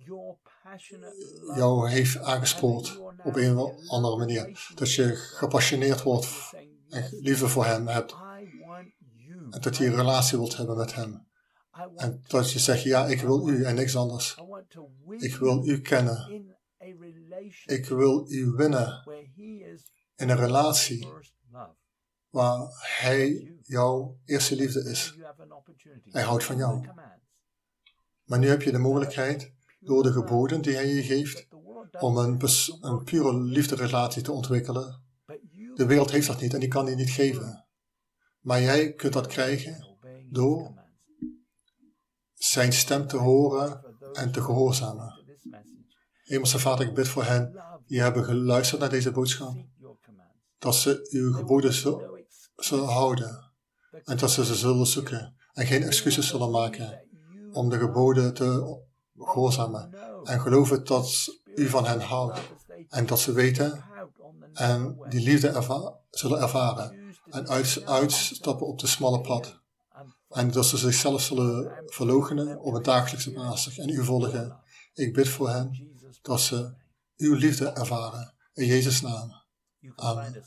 jou heeft aangespoord op een of andere manier. Dat je gepassioneerd wordt en liefde voor hem hebt. En dat je een relatie wilt hebben met hem. En dat je zegt, ja, ik wil u en niks anders. Ik wil u kennen. Ik wil u winnen in een relatie waar hij jouw eerste liefde is. Hij houdt van jou. Maar nu heb je de mogelijkheid, door de geboden die hij je geeft, om een, bes- een pure liefderelatie te ontwikkelen. De wereld heeft dat niet en die kan die niet geven. Maar jij kunt dat krijgen door zijn stem te horen en te gehoorzamen. Hemelse Vader, ik bid voor hen die hebben geluisterd naar deze boodschap. Dat ze uw geboden zullen houden. En dat ze ze zullen zoeken. En geen excuses zullen maken om de geboden te gehoorzamen. En geloven dat u van hen houdt. En dat ze weten en die liefde erva- zullen ervaren. En uit, uitstappen op de smalle pad. En dat ze zichzelf zullen verloochenen op een dagelijkse basis. En u volgen. Ik bid voor hen dat ze uw liefde ervaren. In Jezus' naam. Amen.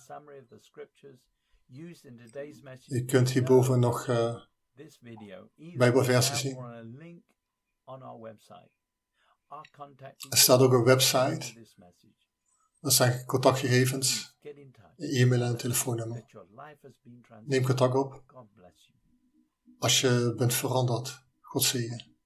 Je kunt hierboven nog uh, Bijbelversen zien. Er staat ook een website. Dat zijn contactgegevens, e-mail en telefoonnummer. Neem contact op. Als je bent veranderd, God zegen.